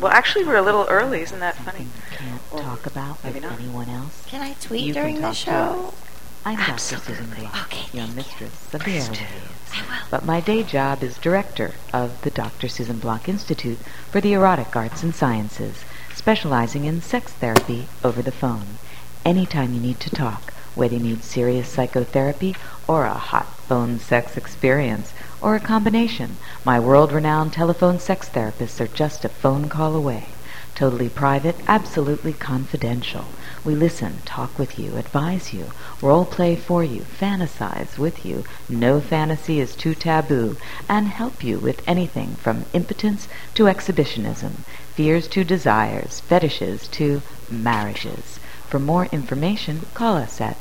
Well, actually, we're a little early. Isn't that funny? Can't talk about with anyone else. Can I tweet You during can the talk show? I'm Dr. Absolutely. Susan Block, Okay, your thank mistress of the airwaves. I will. But my day job is director of the Dr. Susan Block Institute for the Erotic Arts and Sciences, specializing in sex therapy over the phone. Anytime you need to talk, whether you need serious psychotherapy or a hot phone sex experience, or a combination, my world-renowned telephone sex therapists are just a phone call away. Totally private, absolutely confidential. We listen, talk with you, advise you, role play for you, fantasize with you, no fantasy is too taboo, and help you with anything from impotence to exhibitionism, fears to desires, fetishes to marriages. For more information, call us at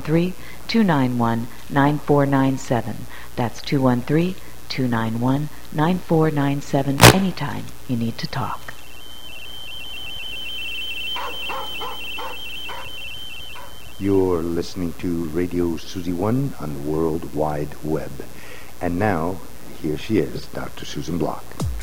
213-291-9497. That's 213-291-9497 anytime you need to talk. You're listening to Radio Susie One on the World Wide Web. And now, here she is, Dr. Susan Block.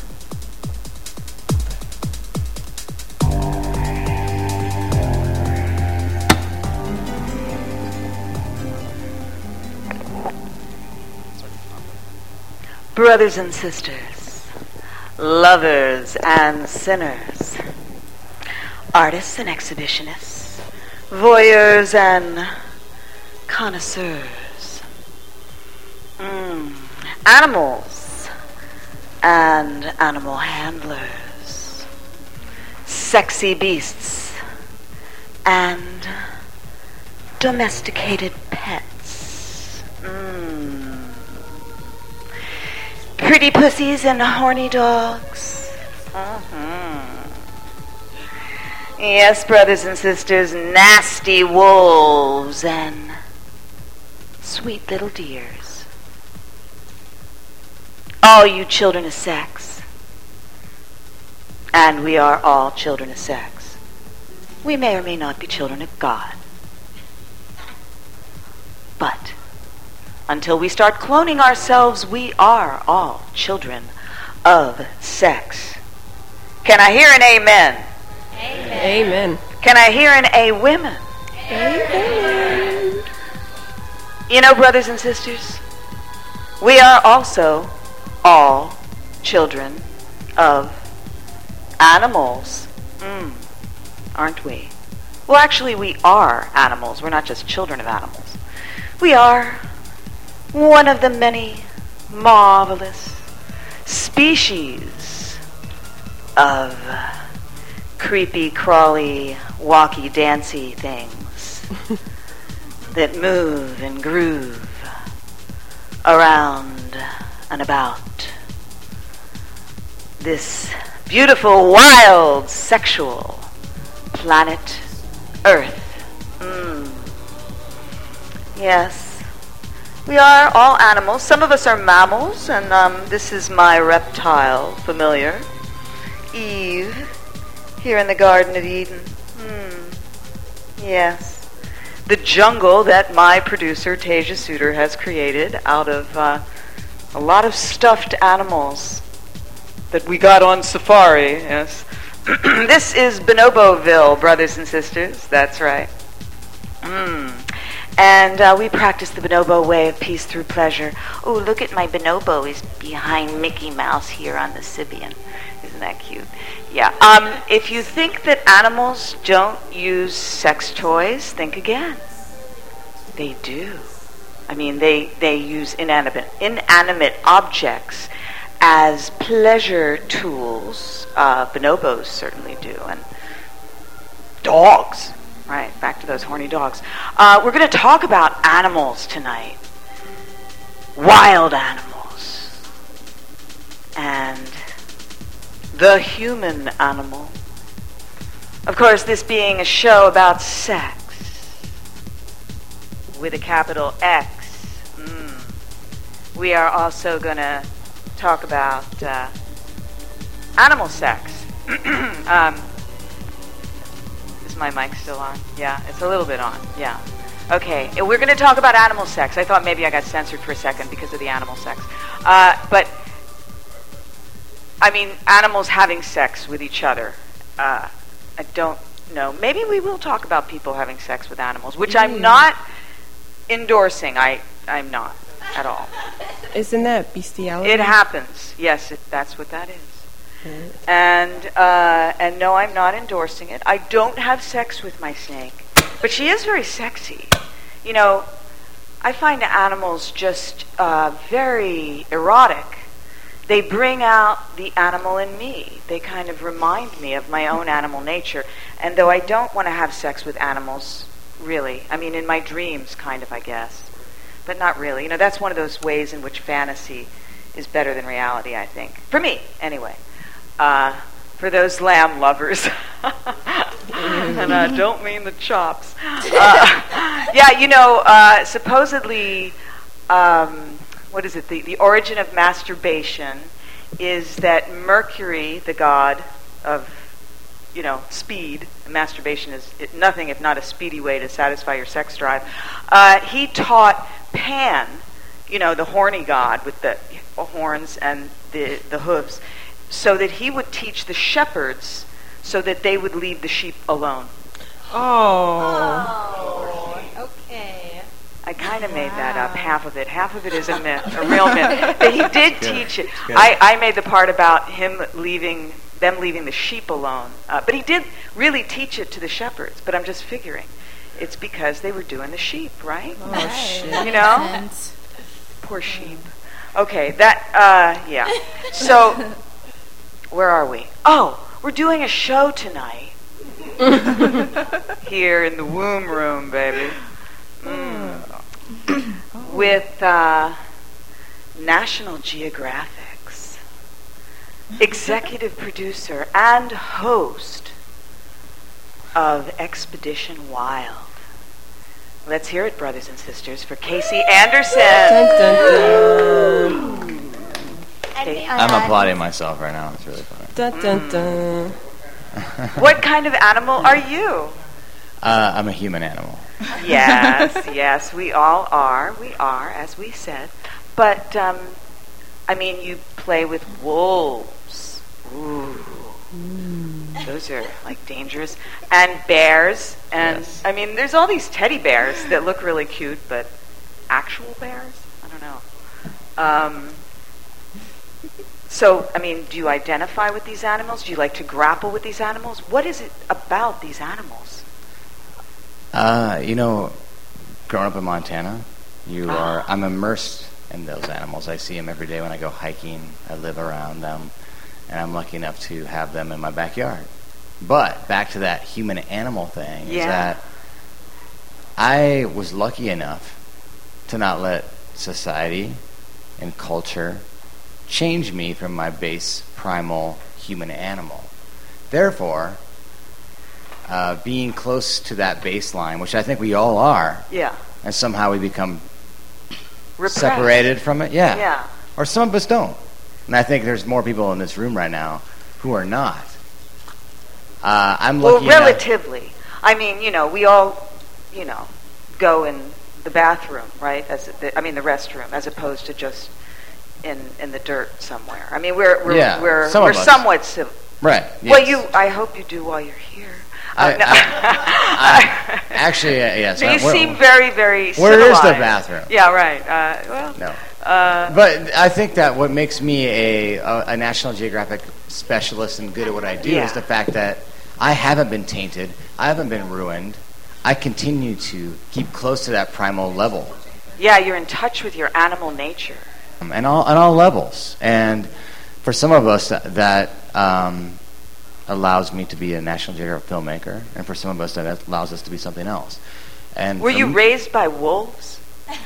Brothers and sisters, lovers and sinners, artists and exhibitionists, voyeurs and connoisseurs, animals and animal handlers, sexy beasts and domesticated pets, pretty pussies and horny dogs. Yes, brothers and sisters, nasty wolves and sweet little deers. All you children of sex. And we are all children of sex. We may or may not be children of God. But until we start cloning ourselves, we are all children of sex. Can I hear an amen? Amen. Can I hear an a women? Amen. You know, brothers and sisters, we are also all children of animals. Aren't we? Well, actually, we are animals. We're not just children of animals. We are one of the many marvelous species of creepy, crawly, walky, dancy things that move and groove around and about this beautiful, wild, sexual planet Earth. Yes, we are all animals. Some of us are mammals, and this is my reptile familiar, Eve, here in the Garden of Eden. Yes, the jungle that my producer Tasia Suter has created out of a lot of stuffed animals that we got on safari. Yes, this is Bonoboville, brothers and sisters. That's right. And we practice the bonobo way of peace through pleasure. Oh, look at my bonobo. He's behind Mickey Mouse here on the Sibian. Isn't that cute? Yeah. If you think that animals don't use sex toys, think again. They do. I mean, they use inanimate objects as pleasure tools. Bonobos certainly do. And dogs. Right, back to those horny dogs. We're going to talk about animals tonight. Wild animals. And the human animal. Of course, this being a show about sex. With a capital X. We are also going to talk about animal sex. Is my mic still on? Yeah, it's a little bit on. Yeah. Okay, we're going to talk about animal sex. I thought maybe I got censored for a second because of the animal sex. But I mean, animals having sex with each other. I don't know. Maybe we will talk about people having sex with animals, which I'm not endorsing. I'm not at all. Isn't that bestiality? It happens. Yes, that's what that is. And no, I'm not endorsing it. I don't have sex with my snake, but she is very sexy. You know, I find animals just very erotic. They bring out the animal in me. They kind of remind me of my own animal nature. And though I don't want to have sex with animals, really, I mean, in my dreams, kind of, I guess, but not really. You know, that's one of those ways in which fantasy is better than reality, I think. For me, anyway. For those lamb lovers. And I don't mean the chops. Yeah, you know, supposedly, what is it? The origin of masturbation is that Mercury, the god of, you know, speed, and masturbation is nothing if not a speedy way to satisfy your sex drive. He taught Pan, you know, the horny god with the horns and the hooves, so that he would teach the shepherds so that they would leave the sheep alone. Oh, okay. I kind of made that up, half of it. Half of it is a myth, a real myth. But he did teach it. I made the part about them leaving the sheep alone. But he did really teach it to the shepherds. But I'm just figuring, it's because they were doing the sheep, right? Oh, shit. You know? Poor sheep. Okay, yeah. So, where are we? Oh, we're doing a show tonight. Here in the womb room, baby. With National Geographic's executive producer and host of Expedition Wild. Let's hear it, brothers and sisters, for Casey Anderson. Dun, dun, dun. I'm applauding myself right now. It's really funny. Dun, dun, dun. What kind of animal are you? I'm a human animal. Yes, we all are. We are, as we said. But, I mean, you play with wolves. Ooh. Those are, like, dangerous. And bears. And, yes. I mean, there's all these teddy bears that look really cute, but actual bears? I don't know. So, I mean, do you identify with these animals? Do you like to grapple with these animals? What is it about these animals? You know, growing up in Montana, I'm immersed in those animals. I see them every day when I go hiking. I live around them, and I'm lucky enough to have them in my backyard. But back to that human-animal thing, is that I was lucky enough to not let society and culture change me from my base primal human animal. Therefore, being close to that baseline, which I think we all are, and somehow we become separated from it, or some of us don't. And I think there's more people in this room right now who are not. I'm lucky Well, relatively. I mean, you know, we all, you know, go in the bathroom, right? The restroom, as opposed to just in the dirt somewhere. I mean, we're somewhat civil. Right. Well, Yes. I hope you do while you're here. Actually, yes. You seem very, very Where civilized. is the bathroom? Yeah, right. No. But I think that what makes me a National Geographic specialist and good at what I do is the fact that I haven't been tainted. I haven't been ruined. I continue to keep close to that primal level. Yeah, you're in touch with your animal nature. And on all levels. And for some of us, that allows me to be a National Geographic filmmaker, and for some of us, that allows us to be something else. And were you raised by wolves?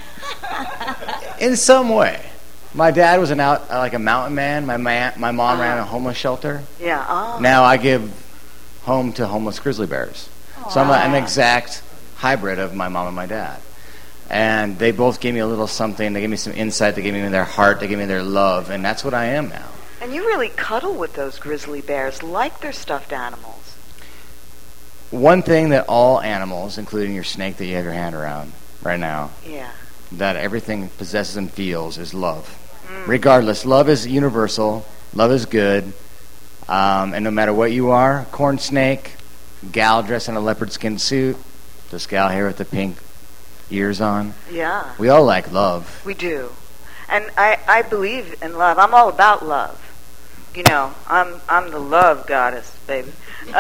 In some way. My dad was a mountain man. My mom ran a homeless shelter. Yeah. Oh. Now I give home to homeless grizzly bears. So I'm an exact hybrid of my mom and my dad. And they both gave me a little something. They gave me some insight. They gave me their heart. They gave me their love. And that's what I am now. And you really cuddle with those grizzly bears like they're stuffed animals. One thing that all animals, including your snake that you have your hand around right now, that everything possesses and feels is love. Regardless, love is universal. Love is good. And no matter what you are, corn snake, gal dressed in a leopard skin suit, this gal here with the pink ears on. Yeah. We all like love. We do. And I believe in love. I'm all about love. You know, I'm the love goddess, baby.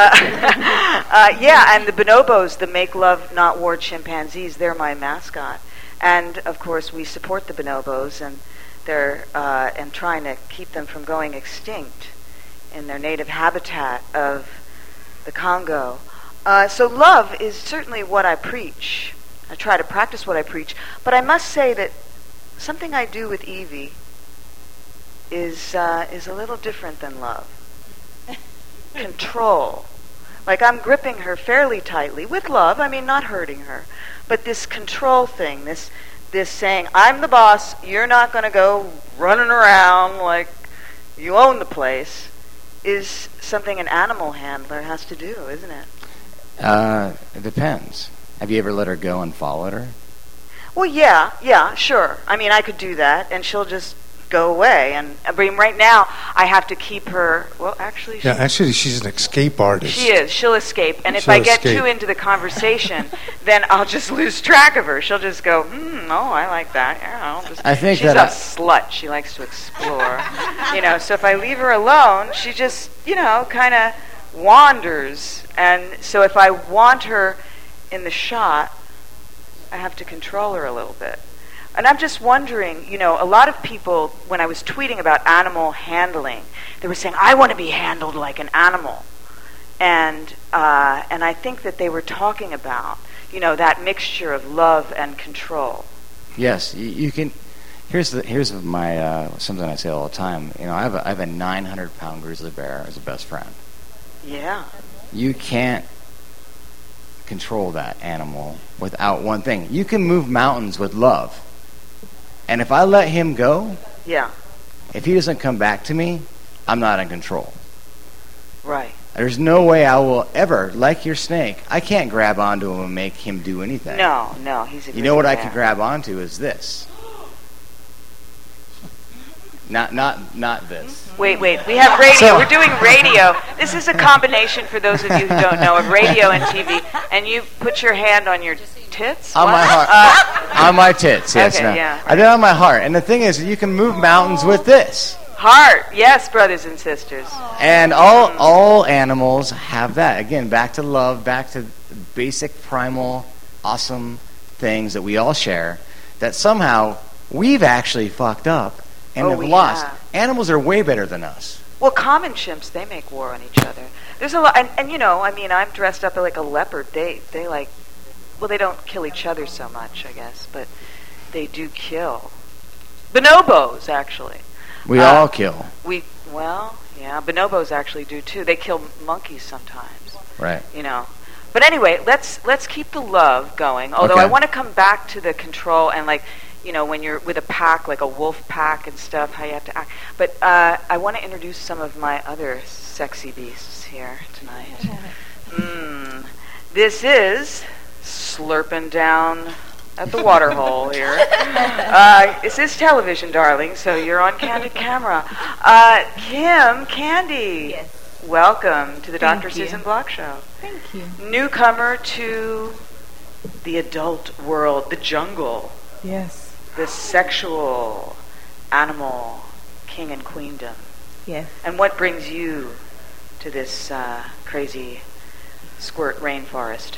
Yeah, and the bonobos, the Make Love Not War chimpanzees, they're my mascot. And, of course, we support the bonobos, and they're and trying to keep them from going extinct in their native habitat of the Congo. So love is certainly what I preach. I try to practice what I preach. But I must say that something I do with Evie is a little different than love. Control. Like I'm gripping her fairly tightly with love. I mean, not hurting her, but this control thing, this saying, "I'm the boss. You're not going to go running around like you own the place," is something an animal handler has to do, isn't it? It depends. Have you ever let her go and followed her? Well, yeah, sure. I mean, I could do that, and she'll just go away. And I mean, right now, I have to keep her. Well, actually, she's an escape artist. She is. She'll escape. And if She'll I get escape. too into the conversation, then I'll just lose track of her. She'll just go, oh, I like that. Yeah, she's a slut. She likes to explore. So if I leave her alone, she just, kind of wanders. And so if I want her in the shot, I have to control her a little bit. And I'm just wondering, a lot of people, when I was tweeting about animal handling, they were saying, I want to be handled like an animal. And I think that they were talking about, that mixture of love and control. Yes, you can. Here's my something I say all the time. I have a 900-pound grizzly bear as a best friend. Yeah. You can't control that animal without one thing. You can move mountains with love. And if I let him go, yeah, if he doesn't come back to me, I'm not in control. Right. There's no way I will ever, like your snake, I can't grab onto him and make him do anything. No, he's a You know what bear. I can grab onto is this. Not this. Wait, we have radio. We're doing radio. This is a combination, for those of you who don't know, of radio and TV. And you put your hand on your tits? On my heart. On my tits, yes. Okay, no. yeah. I did it on my heart. And the thing is, you can move mountains with this. Heart, yes, brothers and sisters. And all animals have that. Again, back to love, back to basic, primal, awesome things that we all share, that somehow we've actually fucked up and have lost. Animals are way better than us. Well, common chimps, they make war on each other. There's a lot, and I'm dressed up like a leopard. They don't kill each other so much, I guess, but they do kill. Bonobos, actually. We all kill. Bonobos actually do too. They kill monkeys sometimes. Right. But anyway, let's keep the love going. Although Okay. I want to come back to the control and when you're with a pack, like a wolf pack and stuff, how you have to act. But I want to introduce some of my other sexy beasts here tonight. This is slurping down at the water hole here. This is television, darling, so you're on candid camera. Kim Candy. Yes. Welcome to the Thank Dr. you. Susan Block Show. Thank you. Newcomer to the adult world, the jungle, Yes. the sexual animal king and queendom. Yes. And what brings you to this crazy squirt rainforest?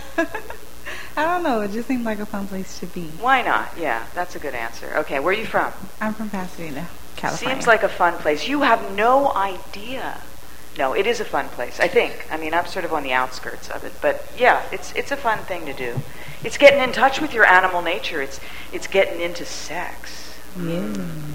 I don't know. It just seemed like a fun place to be. Why not? Yeah, that's a good answer. Okay, where are you from? I'm from Pasadena, California. Seems like a fun place. You have no idea. No, it is a fun place, I think. I mean, I'm sort of on the outskirts of it. But yeah, it's a fun thing to do. It's getting in touch with your animal nature. It's getting into sex. Yeah.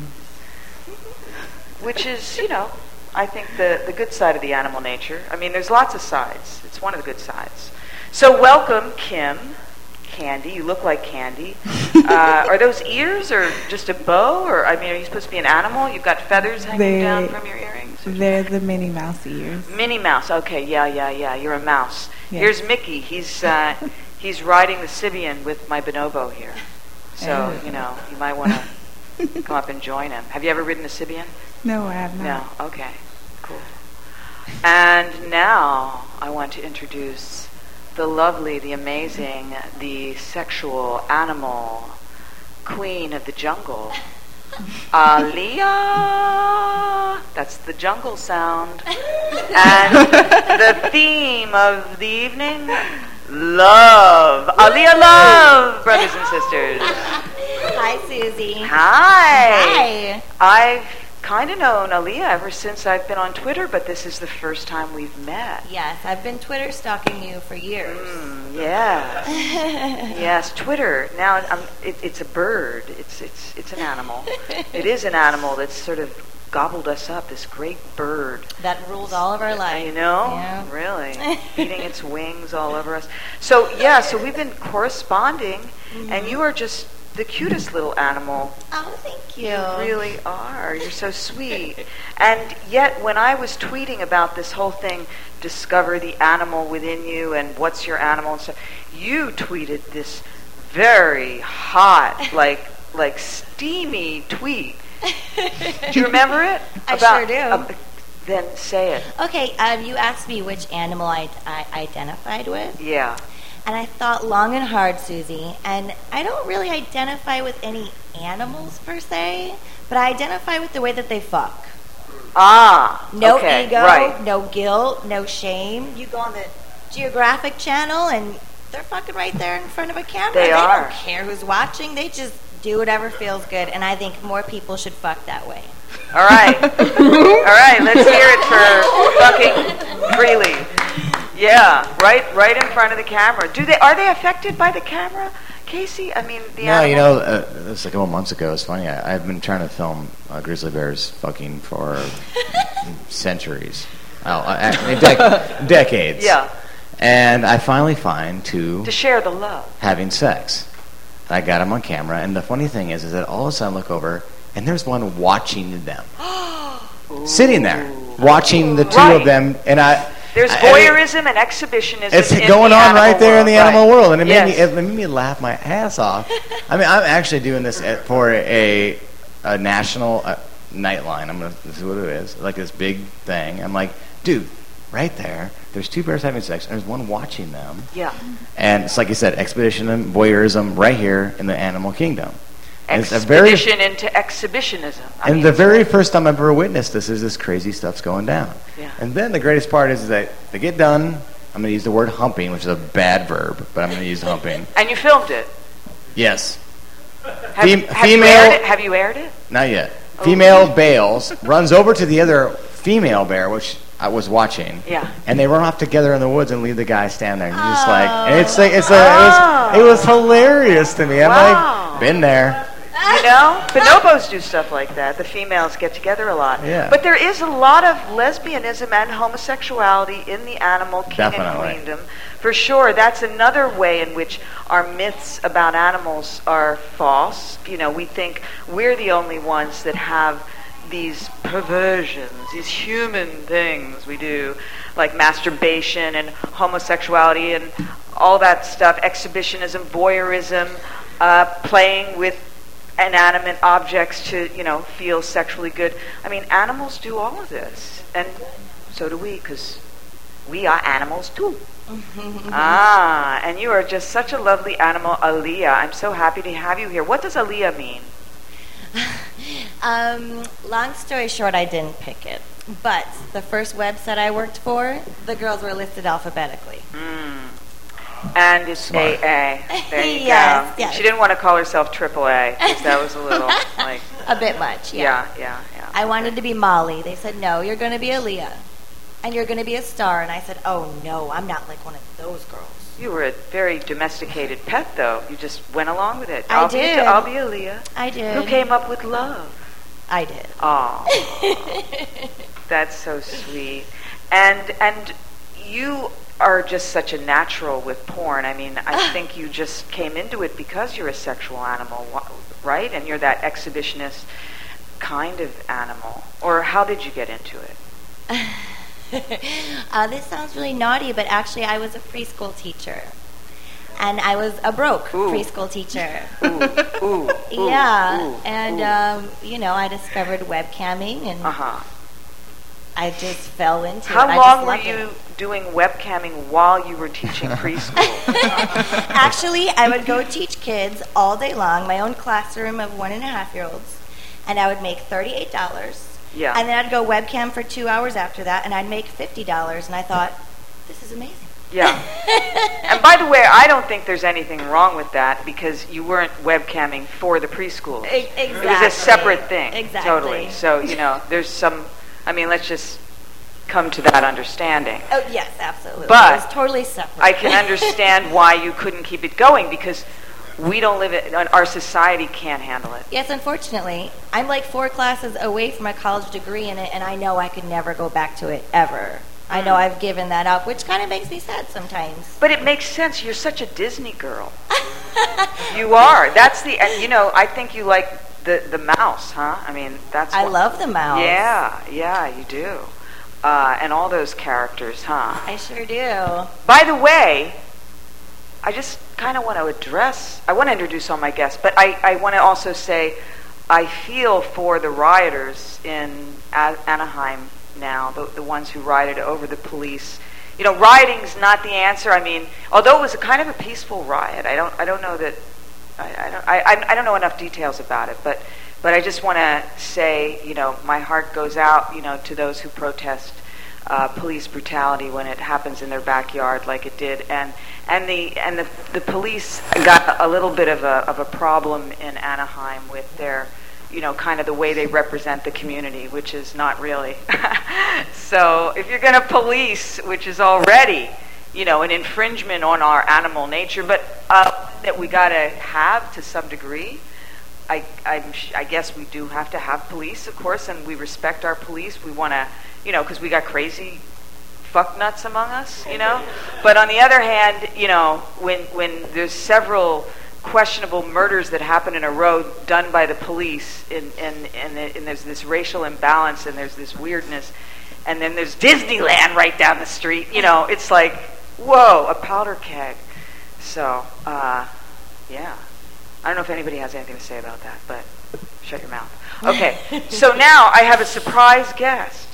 Which is, I think the good side of the animal nature. I mean, there's lots of sides. It's one of the good sides. So welcome, Kim. Candy. You look like Candy. Are those ears or just a bow? Or, are you supposed to be an animal? You've got feathers hanging down from your earrings? They're the Minnie Mouse ears. Minnie Mouse. Okay, yeah. You're a mouse. Yes. Here's Mickey. He's riding the Sibian with my bonobo here. So, you might want to come up and join him. Have you ever ridden a Sibian? No, I have not. No. Okay. Cool. And now I want to introduce the lovely, the amazing, the sexual animal queen of the jungle, Aaliyah. That's the jungle sound. And the theme of the evening, love. Aaliyah love, brothers and sisters. Hi, Susie. Hi. Hi. I've kind of known Aaliyah ever since I've been on Twitter, but this is the first time we've met. Yes, I've been Twitter stalking you for years. Yes. Yes, Twitter. Now it's a bird. It's an animal. It is an animal that's sort of gobbled us up. This great bird That rules all of our lives. You know, Yeah. really beating its wings all over us. So yeah, so we've been corresponding, and you are just the cutest little animal. Oh, thank you. You really are. You're so sweet. And yet, when I was tweeting about this whole thing, discover the animal within you and what's your animal and stuff, you tweeted this very hot, like steamy tweet. Do you remember it? I sure do. Then say it. Okay, you asked me which animal I identified with. Yeah. And I thought long and hard, Susie, and I don't really identify with any animals per se, but I identify with the way that they fuck. Ah, No okay, ego, right. no guilt, no shame. You go on the Geographic Channel and they're fucking right there in front of a camera. They are. Don't care who's watching. They just do whatever feels good, and I think more people should fuck that way. All right. All right, let's hear it for fucking freely. Yeah, right in front of the camera. Are they affected by the camera, Casey? I mean, the No, animals? you know, it was like a couple months ago. It's funny. I've been trying to film grizzly bears fucking for centuries. Decades. Yeah. And I finally find two To share the love. having sex. I got them on camera, and the funny thing is that all of a sudden I look over, and there's one watching them. Sitting there, watching the two Right. of them, and There's voyeurism and exhibitionism. it's in going the on right animal there in the world. animal Right. world, and it Yes. made me laugh my ass off. I mean, I'm actually doing this for a national Nightline. This is what it is, like this big thing. I'm like, dude, right there. There's two bears having sex, and there's one watching them. Yeah. And it's like you said, expeditionism, voyeurism, right here in the animal kingdom. And it's Expedition into exhibitionism. the very first time I've ever witnessed this crazy stuff's going down. Yeah. And then the greatest part is that they get done. I'm going to use the word humping, which is a bad verb, but I'm going to use humping. And you filmed it. Yes. Have you female- aired it? Have you aired it? Not yet. Oh. Female bails, runs over to the other female bear, which I was watching. Yeah. And they run off together in the woods and leave the guy stand there. And he's just like, Oh. and it was hilarious to me. I'm Wow. like, been there. You know, bonobos do stuff like that. The females get together a lot. Yeah. But there is a lot of lesbianism and homosexuality in the animal king and Definitely. queendom. For sure, that's another way in which our myths about animals are false. You know, we think we're the only ones that have these perversions, these human things we do, like masturbation and homosexuality and all that stuff, exhibitionism, voyeurism, playing with inanimate objects to, feel sexually good. I mean, animals do all of this, and so do we, because we are animals too. And you are just such a lovely animal, Aaliyah. I'm so happy to have you here. What does Aaliyah mean? Long story short, I didn't pick it. But the first website I worked for, the girls were listed alphabetically. And it's Smart. AA. There you Yes, go. yes. She didn't want to call herself Triple A, because that was a little, like, A bit much, yeah. yeah. I wanted to be Molly. They said, no, you're going to be Aaliyah. And you're going to be a star. And I said, oh, no, I'm not like one of those girls. You were a very domesticated pet, though. You just went along with it. I did. I'll be Aaliyah. I did. Who came up with love? I did. Oh, that's so sweet. And you are just such a natural with porn. I mean, I think you just came into it because you're a sexual animal, right? And you're that exhibitionist kind of animal. Or how did you get into it? This sounds really naughty, but actually I was a preschool teacher. and I was a broke Ooh. preschool teacher. Ooh. Yeah, ooh, and ooh. I discovered webcamming, and Uh-huh. I just fell into it. How I long just were loved you it. doing webcamming while you were teaching preschool? Actually, I would go teach kids all day long, my own classroom of 1.5-year-olds, and I would make $38. Yeah. And then I'd go webcam for 2 hours after that, and I'd make $50. And I thought, this is amazing. Yeah. And by the way, I don't think there's anything wrong with that because you weren't webcamming for the preschool. Exactly. It was a separate thing. Exactly. Totally. So, there's some, let's just come to that understanding. Oh, yes, absolutely. But it was totally separate. I can understand why you couldn't keep it going because we don't live it, our society can't handle it. Yes, unfortunately. I'm like 4 classes away from a college degree in it, and I know I could never go back to it, ever. I know I've given that up, which kind of makes me sad sometimes. But it makes sense. You're such a Disney girl. You are. That's the, and I think you like the mouse, huh? That's I love the mouse. Yeah, you do. And all those characters, huh? I sure do. By the way, I just kind of want to I want to introduce all my guests, but I want to also say I feel for the rioters in Anaheim now, the ones who rioted over the police. Rioting's not the answer. Although it was a kind of a peaceful riot, I don't know that I don't know enough details about it, but I just want to say, my heart goes out, to those who protest police brutality when it happens in their backyard like it did, and the police got a little bit of a problem in Anaheim with their kind of the way they represent the community, which is not really. So if you're going to police, which is already, an infringement on our animal nature, but that we got to have to some degree, I guess we do have to have police, of course, and we respect our police. We want to, because we got crazy fucknuts among us, But on the other hand, when there's several questionable murders that happen in a row done by the police, and there's this racial imbalance, and there's this weirdness, and then there's Disneyland right down the street. It's like, whoa, a powder keg. So, yeah. I don't know if anybody has anything to say about that, but shut your mouth. Okay, so now I have a surprise guest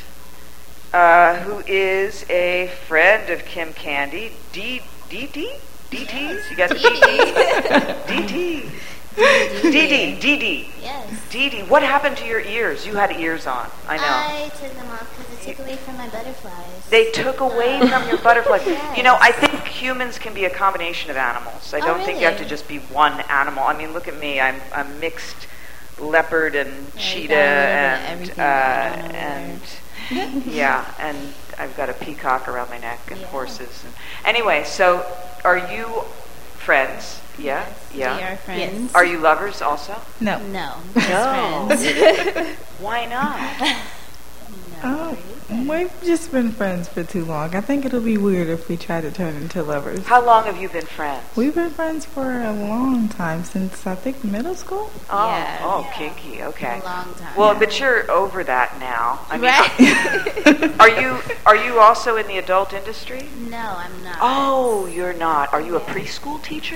who is a friend of Kim Candy, DT? DTs? You guys are DTs? DT. DD. Yes. DD. What happened to your ears? You had ears on. I know. I took them off because it took away from my butterflies. They took away from your butterflies. Yes. I think humans can be a combination of animals. I don't think you have to just be one animal. Look at me. I'm mixed leopard and cheetah and yeah, and I've got a peacock around my neck and horses. And anyway, so are you friends? Yeah, We are friends. Yes. Are you lovers also? No. No. No. Just friends. Why not? Oh, we've just been friends for too long. I think it'll be weird if we try to turn into lovers. How long have you been friends? We've been friends for a long time, since I think middle school. Oh, kinky. Okay. A long time. Well, but you're over that now. Right. Are you also in the adult industry? No, I'm not. Oh, you're not. Are you a preschool teacher?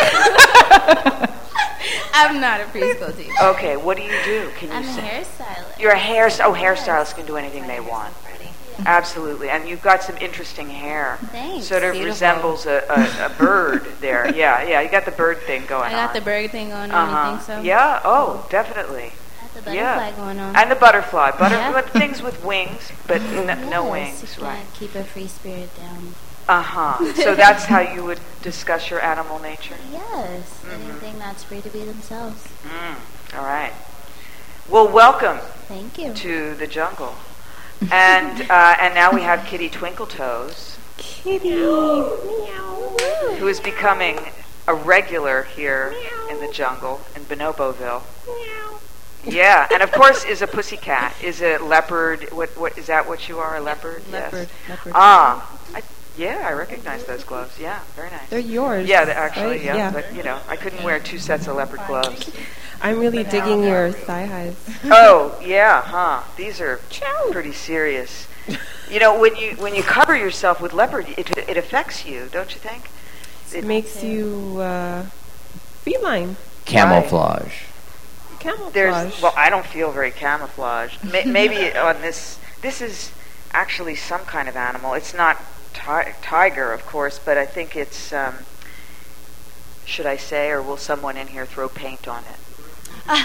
I'm not a preschool teacher. Okay, what do you do? Can you I'm a say? hairstylist. You're a hairstylists can do anything they want. Absolutely, and you've got some interesting hair. Thanks. Sort of Beautiful. resembles a bird there. Yeah, you got the bird thing going on. I got the bird thing going on. You think so? Yeah, oh, definitely. I got the butterfly going on. And the butterfly. Yeah. Things with wings, but no Yes, wings, you right. can't keep a free spirit down. So that's how you would discuss your animal nature? Yes. Anything that's free to be themselves. All right. Well, welcome Thank you. to the jungle. And now we have Kitty Twinkletoes, Kitty. who is becoming a regular here in the jungle in Bonoboville. Yeah, and of course is a pussycat, is a leopard. What is that? What you are, a leopard? Leopard. Yes. Leopard. I recognize those gloves. Yeah, very nice. They're yours. Yeah, actually, right? yeah. But I couldn't wear 2 sets of leopard gloves. I'm really digging your thigh highs. Oh, yeah, huh? These are pretty serious. When you cover yourself with leopard, it affects you, don't you think? It makes you feline. Camouflage. Camouflage. Well, I don't feel very camouflaged. Maybe on this is actually some kind of animal. It's not tiger, of course, but I think it's, should I say, or will someone in here throw paint on it?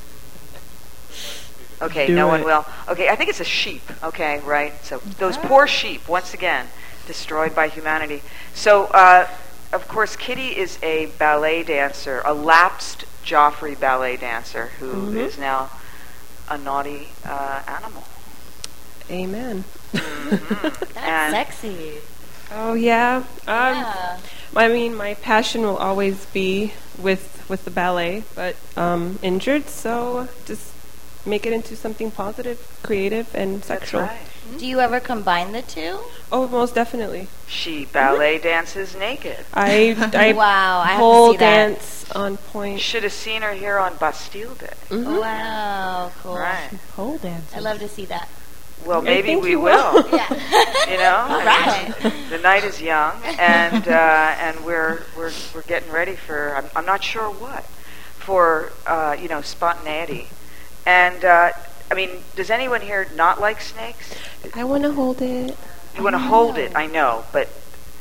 Okay, no one will. Okay, I think it's a sheep. Okay, right? So those poor sheep, once again, destroyed by humanity. So, of course, Kitty is a ballet dancer, a lapsed Joffrey ballet dancer who is now a naughty animal. Amen. That's sexy. Oh, yeah. Yeah. I mean, my passion will always be with the ballet, but injured, so just make it into something positive, creative, and sexual. That's right. Do you ever combine the two? Oh, most definitely. She ballet dances naked. I Wow, I have pole to see that. dance on You point. should have seen her here on Bastille Day. Wow, cool. Right. Pole dance. I love to see that. Well, I maybe think we you will. will. Yeah. You know, All right. the night is young, and we're getting ready for I'm not sure what, for spontaneity, and I mean, does anyone here not like snakes? I want to hold it. You want to hold it, I know, but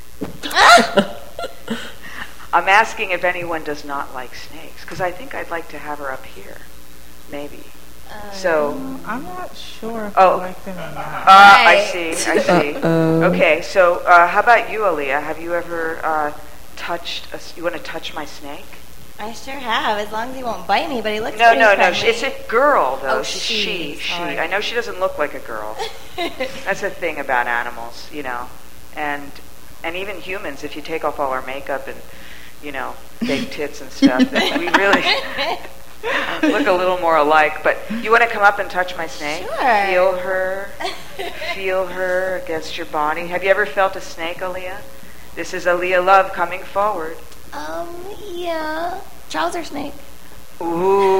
I'm asking if anyone does not like snakes, because I think I'd like to have her up here, maybe. So. I'm not sure if Oh. I like them or not. I see. Uh-oh. Okay, so how about you, Aaliyah? Have you ever touched you want to touch my snake? I sure have, as long as he won't bite me, but he looks No. pretty friendly. It's a girl, though. Oh, She. sorry. I know she doesn't look like a girl. That's the thing about animals, and even humans. If you take off all our makeup and fake tits and stuff, then we really look a little more alike. But you want to come up and touch my snake? Sure. Feel her against your body. Have you ever felt a snake, Aaliyah? This is Aaliyah Love coming forward. Yeah. Trouser snake. Ooh.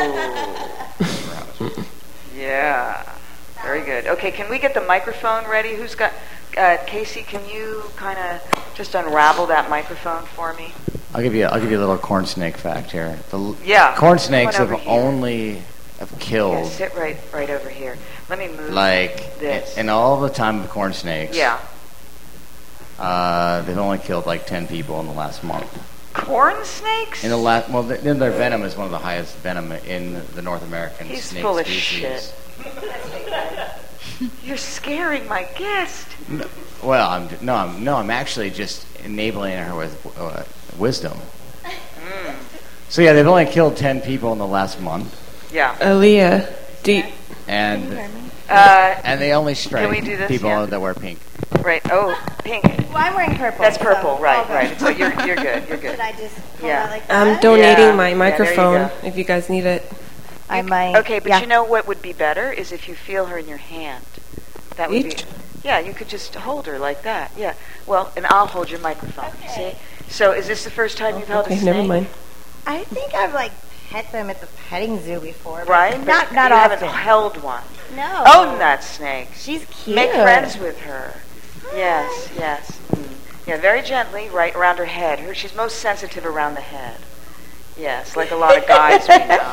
Yeah. Very good. Okay, can we get the microphone ready? Who's got... Casey, can you kind of just unravel that microphone for me? I'll give you a little corn snake fact here. Yeah. Corn snakes Come have on over here. have killed Yeah, sit right over here. Let me move this. in all the time of corn snakes. Yeah. They've only killed like 10 people in the last month. Corn snakes? Their venom is one of the highest venom in the North American He's snake full of species. shit. You're scaring my guest. I'm actually just enabling her with wisdom. So yeah, they've only killed 10 people in the last month. Yeah. Aaliyah, And they only strike we do this? people Yeah. that wear pink. Right. Oh, pink. Well, I'm wearing purple. That's purple. so- Right. okay. Right. So you're good. You're good. Should I just pull Yeah. it out like that? I'm donating Yeah. my Yeah, there you microphone go. if you guys need it. I might. Okay, but yeah. you know what would be better is if you feel her in your hand. That would Each? be. Yeah, you could just hold her like that. Yeah. Well, and I'll hold your microphone. See. So, is this the first time you've held a Okay, snake? never mind. I think I've pet them at the petting zoo before. But Right. Not But you often. haven't held one. No. Own that snake. She's cute. Make friends with her. Yes. Yes. Yeah. Very gently, right around her head. She's most sensitive around the head. Yes, like a lot of guys we know.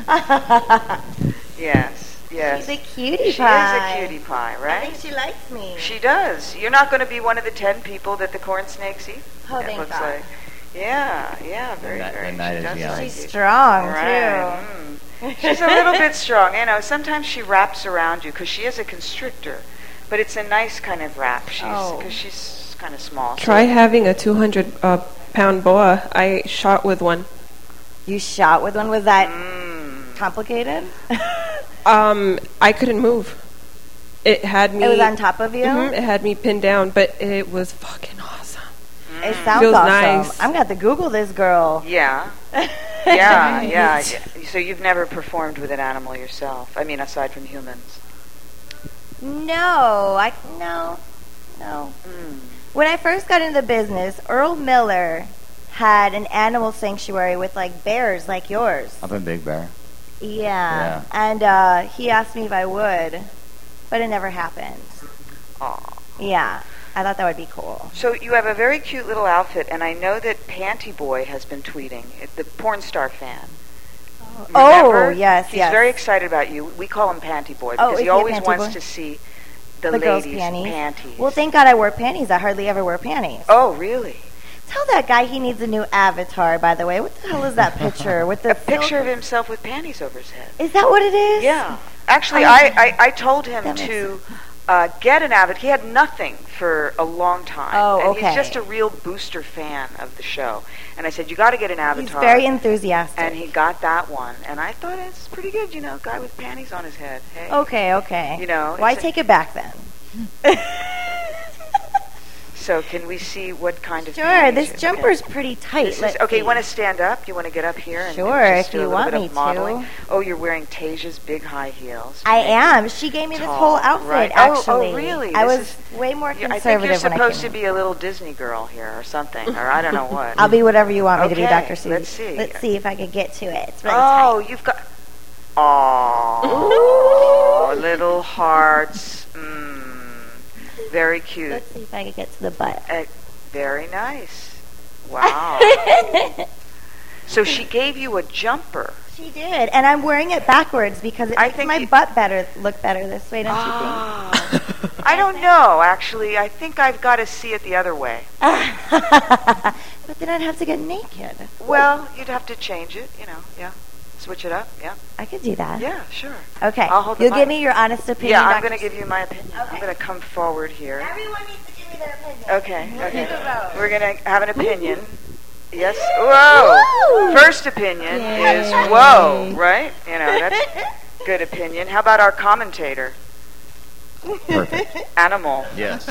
Yes. Yes. She's a cutie She pie. is a cutie pie, I right? think she likes me. She does. You're not going to be one of the 10 people that the corn snakes eat. Oh, it thank looks God. like. Yeah, very, The very. night she is does young. like She's you. strong, Right. She's a little bit strong. Sometimes she wraps around you because she is a constrictor, but it's a nice kind of wrap. Because she's kind of small. Try having a 200-pound boa. I shot with one. You shot with one? Was that complicated? I couldn't move. It had me. It was on top of you? It had me pinned down, but it was fucking awesome. It sounds Feels awesome. nice. I'm going to have to Google this girl. Yeah. Yeah. So you've never performed with an animal yourself? I mean, aside from humans. No. No. When I first got into the business, Earl Miller had an animal sanctuary with bears like yours. Up in Big Bear. Yeah. And he asked me if I would, but it never happened. Aw. Yeah. I thought that would be cool. So you have a very cute little outfit, and I know that Panty Boy has been tweeting, the porn star fan. Remember? Oh, yes, He's yes. very excited about you. We call him Panty Boy Oh, because is he he a always panty wants boy? to see the girls' ladies' panties. Well, thank God I wear panties. I hardly ever wear panties. Oh, really? Tell that guy he needs a new avatar, by the way. What the hell is that picture? With the A picture of himself with panties over his head. Is that what it is? Yeah. Actually, Oh, I told him that makes to get an avatar. He had nothing for a long time. Oh, and okay. he's just a real booster fan of the show. And I said, you got to get an avatar. He's very enthusiastic. And he got that one. And I thought it's pretty good, guy with panties on his head. Hey. Okay. Why take it back then? So can we see what kind of Sure, panties this you- jumper's okay. pretty tight. Okay, you want to stand up? You want to get up here? And Sure, just if do a you little want bit me of modeling? to. Oh, you're wearing Tasia's big high heels. I am. She gave me this Tall, whole outfit, right. actually. Oh, really? I This was is- way more I think you're conservative when I supposed came to be a little Disney girl here or something, or I don't know what. I'll be whatever you want me to be, Okay, Dr. Susie. let's see. Let's see if I can get to it. It's really Oh, tight. you've got... Oh, little hearts. Very cute. Let's see if I can get to the butt. Very nice. Wow. So she gave you a jumper. She did, and I'm wearing it backwards because it makes my butt look better this way, don't you think? I don't know, actually. I think I've got to see it the other way. But then I'd have to get naked. Well, you'd have to change it, yeah. Switch it up, yeah. I could do that. Yeah, sure. Okay. I'll hold the You'll give mic. me your honest opinion. Yeah, I'm Dr. going to give you my opinion. Okay. I'm going to come forward here. Everyone needs to give me their opinion. Okay. Hit the road. We're going to have an opinion. Yes. Whoa. Woo! First opinion is whoa, right? That's good opinion. How about our commentator? Perfect. Animal. Yes.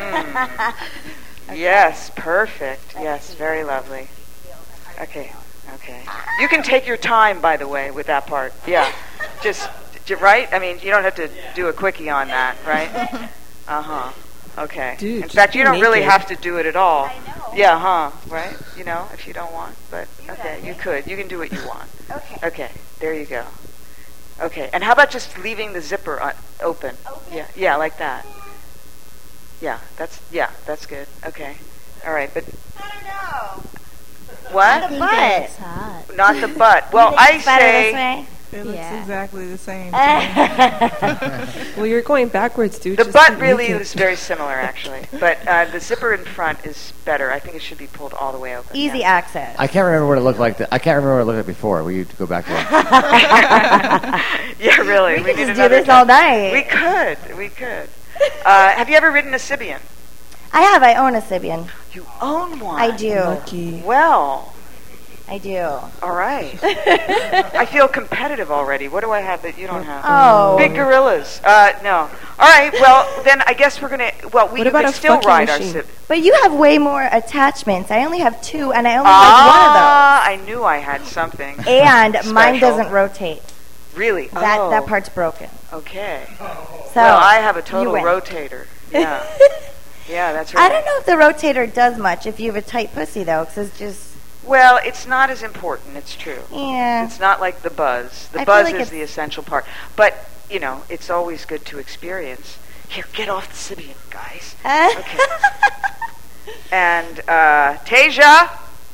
Yes, perfect. Yes, very lovely. Okay. You can take your time, by the way, with that part. Yeah. Just right? I mean, you don't have to do a quickie on that, right? Uh-huh. Okay. Dude, in fact, you don't really naked. have to do it at all. I know. Yeah, right? If you don't want. But, okay, you could. You can do what you want. Okay. Okay, there you go. Okay, and how about just leaving the zipper open? Yeah, like that. Yeah, that's good. Okay. All right, but I don't know. what? The think butt. it looks hot. Not the butt. Well, You think I it's better say this way? It looks Yeah. exactly the same. Well, you're going backwards, dude. the Just butt keep really making- is very similar, actually. But the zipper in front is better. I think it should be pulled all the way open. Easy Yeah. access. I can't remember what it looked like. I can't remember what it looked like before. We need to go back to it. Yeah, really. We could need just do another this all time. night. We could. Have you ever ridden a Sibian? I have. I own a Sibian. You own one. I do. Lucky. Well, I do. all right. I feel competitive already. What do I have that you don't have? Oh. Big gorillas. No. All right. Well, then I guess we're gonna. Well, we What about could a still fucking ride our machine? Sibian. But you have way more attachments. I only have 2, and I only like I knew I had something. one of those. And mine Special. doesn't rotate. Really? That part's broken. Okay. So Well, I have a you total win. rotator. Yeah. Yeah, that's right. I don't know if the rotator does much if you have a tight pussy, though, because it's just, Well, it's not as important. It's true. yeah. It's not like the buzz. The I feel buzz like is it's- the essential part. But, it's always good to experience. Here, get off the Sibian, guys. Okay. And, Tasia!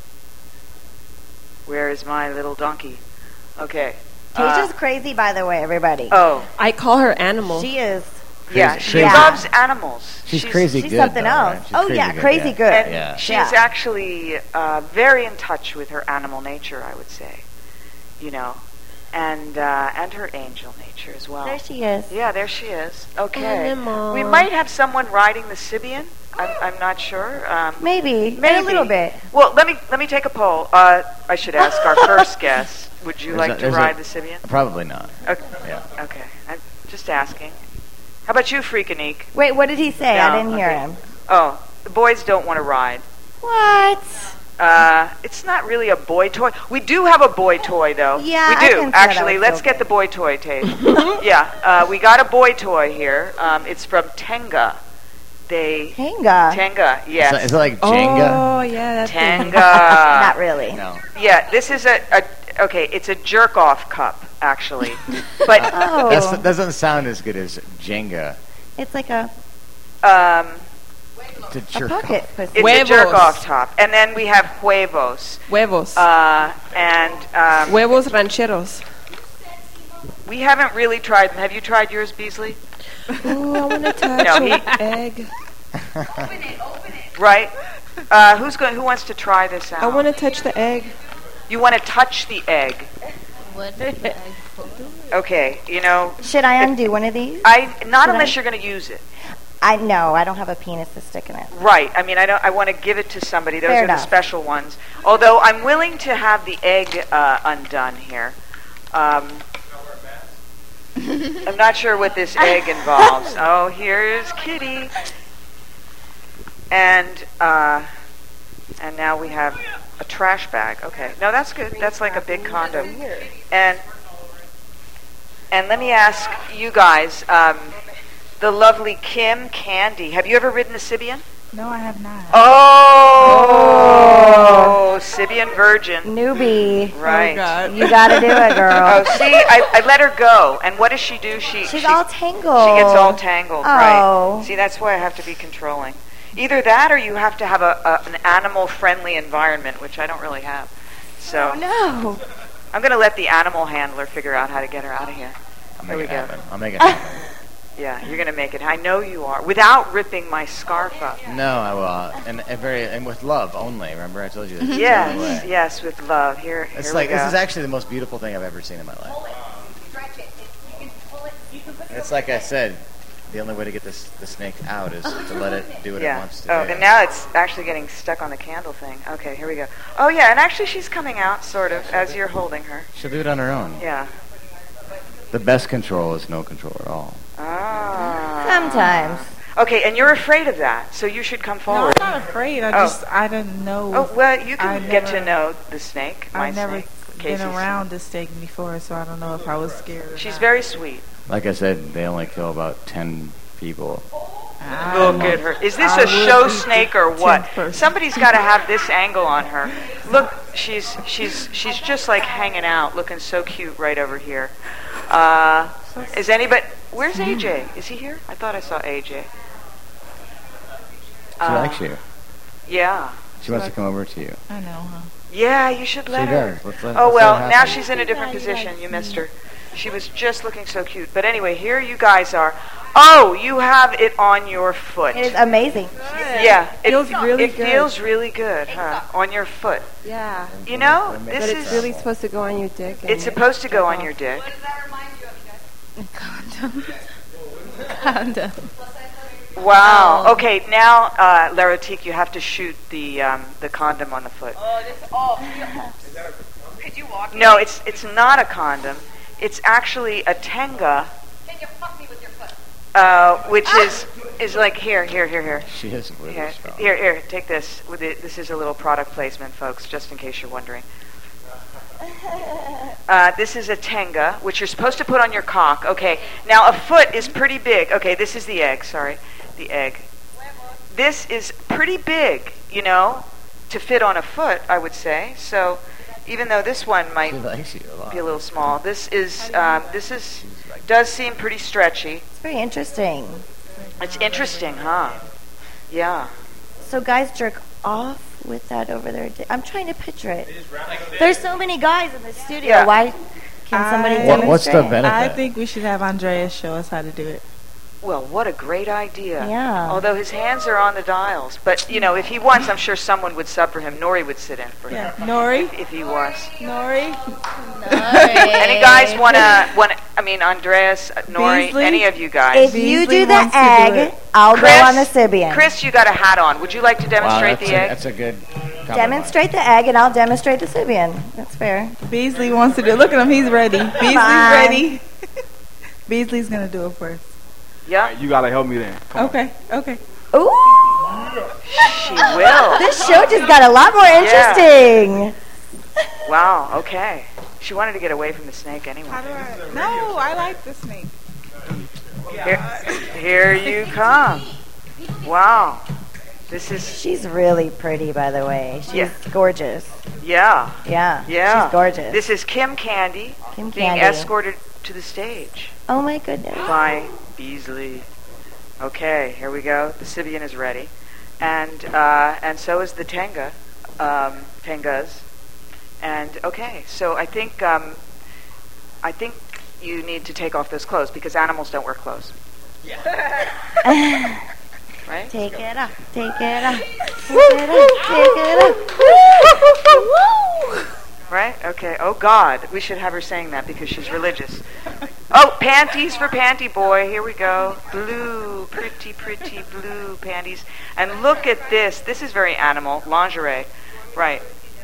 Where is my little donkey? Okay. Tasha's crazy, by the way, everybody. Oh, I call her animal. She is. yeah. Crazy- She crazy. loves animals. She's crazy She's good. something though, else. right? She's Oh, yeah, crazy yeah. good. And Yeah. she's Yeah. actually very in touch with her animal nature, I would say. And her angel nature as well. There she is. Yeah, there she is. Okay. Animal. We might have someone riding the Sibian. I'm not sure. Maybe. Maybe A little bit. Well, let me take a poll. I should ask our first guest. Would you like to ride the Sibian? Probably not. Okay. Yeah. Okay. I'm just asking. How about you, Freakanique? Wait, what did he say? No, I didn't hear okay. him. Oh, the boys don't want to ride. What? It's not really a boy toy. We do have a boy toy, though. Yeah, we I do. consider that Actually, was let's so get good. the boy toy tape. Yeah, we got a boy toy here. It's from Tenga. Tenga. Tenga, yes. Is it like Jenga? Oh, yeah, that's Tenga. Not really. No. Yeah, this is okay, it's a jerk-off cup, actually. But, Oh. That doesn't sound as good as Jenga. It's like a... to jerk pocket off. pussy. It's a Huevos. jerk-off top. And then we have huevos. Huevos. Huevos rancheros. We haven't really tried them. Have you tried yours, Beasley? Ooh, I want to touch No, an egg. Open it. Right? Who wants to try this out? I want to touch the egg. You want to touch the egg. What the egg for? Okay, Should I undo one of these? Not unless you're going to use it. I don't have a penis to stick in it. Right. I mean, I want to give it to somebody. Those Fair are the enough. special ones. Although I'm willing to have the egg undone here. I'm not sure what this egg involves. Oh, here's Kitty. And now we have a trash bag. Okay. No, that's good. That's like a big condom. And let me ask you guys, the lovely Kim Candy. Have you ever ridden a Sibian? No, I have not. Oh, Sibian virgin. Newbie. Right. You got to do it, girl. Oh, see, I let her go. And what does she do? She's all tangled. She gets all tangled, Oh. right. See, that's why I have to be controlling. Either that or you have to have an animal-friendly environment, which I don't really have. So Oh, no. I'm going to let the animal handler figure out how to get her out of here. I'll There make we it go. happen. I'll make it happen. Yeah, you're going to make it. I know you are. Without ripping my scarf up. No, I will. And with love only. Remember, I told you that. It's the only way. Yes, with love. Here It's we like go. this is actually the most beautiful thing I've ever seen in my life. It's like I said, the only way to get the snake out is to let it do what it wants to do. And now it's actually getting stuck on the candle thing. Okay, here we go. Oh, yeah, and actually she's coming out, sort of, as you're holding her. She'll do it on her own. Yeah. The best control is no control at all. Ah. Sometimes. Okay, and you're afraid of that, so you should come No, forward. I'm not afraid. I didn't know. Oh, well, you can I get to never- know the snake, my I've never snake. been Casey's around this snake before, so I don't know if I was scared. Or She's not. very sweet. Like I said, they only kill about 10 people. Look at her. Is this I a would show be the snake or what? 10th person. Somebody's got to have this angle on her. Look, she's just like hanging out, looking so cute right over here. Is anybody? Where's AJ? Is he here? I thought I saw AJ. She likes you. Yeah. She wants to come over to you. I know, huh? Yeah, you should let She her. does. Oh, let's well, let her now happen. she's in a different position. You missed her. She was just looking so cute. But anyway, here you guys are. Oh, you have it on your foot. It is amazing. Yeah, it feels really good. feels really good, huh? On your foot. Yeah. You know, But this it's is really supposed to go on your dick. and it's supposed to go on your dick. Condom. Wow. Okay, now, Larotique, you have to shoot the condom on the foot. Could you walk? No, it's not a condom. It's actually a tenga, Can you fuck me with your foot? which is like here. She is really Here, strong. here, take this. This is a little product placement, folks, just in case you're wondering. This is a tenga, which you're supposed to put on your cock. Okay, now a foot is pretty big. Okay, this is the egg, sorry. The egg. This is pretty big, to fit on a foot, I would say. So even though this one might She likes you a lot. be a little small, this does seem pretty stretchy. It's very interesting. It's interesting, huh? Yeah. So guys jerk off with that over their dick. I'm trying to picture it. There's so many guys in the studio. Yeah. Why can somebody demonstrate? What's the benefit? I think we should have Andreas show us how to do it. Well, what a great idea. Yeah. Although his hands are on the dials. But, if he wants, I'm sure someone would sub for him. Nori would sit in for him. Yeah, Nori. If he was. Nori. Any guys want to, Andreas, Nori, Beasley? any of you guys? If you Beasley do the wants to do egg, it. I'll Chris, go on the Sibian. Chris, you got a hat on. Would you like to Wow, demonstrate the egg? that's a good compromise. Demonstrate the egg, and I'll demonstrate the Sibian. That's fair. Beasley wants to do it. Look at him. He's ready. Beasley's on. ready. Beasley's going to do it first. Yeah, You gotta help me then. Come on. Okay. Ooh, she will. this show just got a lot more interesting. Wow, okay. She wanted to get away from the snake anyway. No, I like the snake. Here you come. Wow. This is, She's really pretty, by the way. She's gorgeous. yeah. Yeah. Yeah. She's gorgeous. This is Kim Candy Kim being Candy. escorted to the stage Oh my goodness. by Beasley. Okay, here we go. The Sibian is ready. and so is the Tenga, Tengas. And okay, so I think you need to take off those clothes because animals don't wear clothes. Yeah. Right? Take it off. Take it off. Take it off. Take it off. Right? Okay. Oh God, we should have her saying that because she's religious. Oh, panties for Panty Boy. Here we go. Blue, pretty blue panties. And look at this. This is very animal. Lingerie. Right.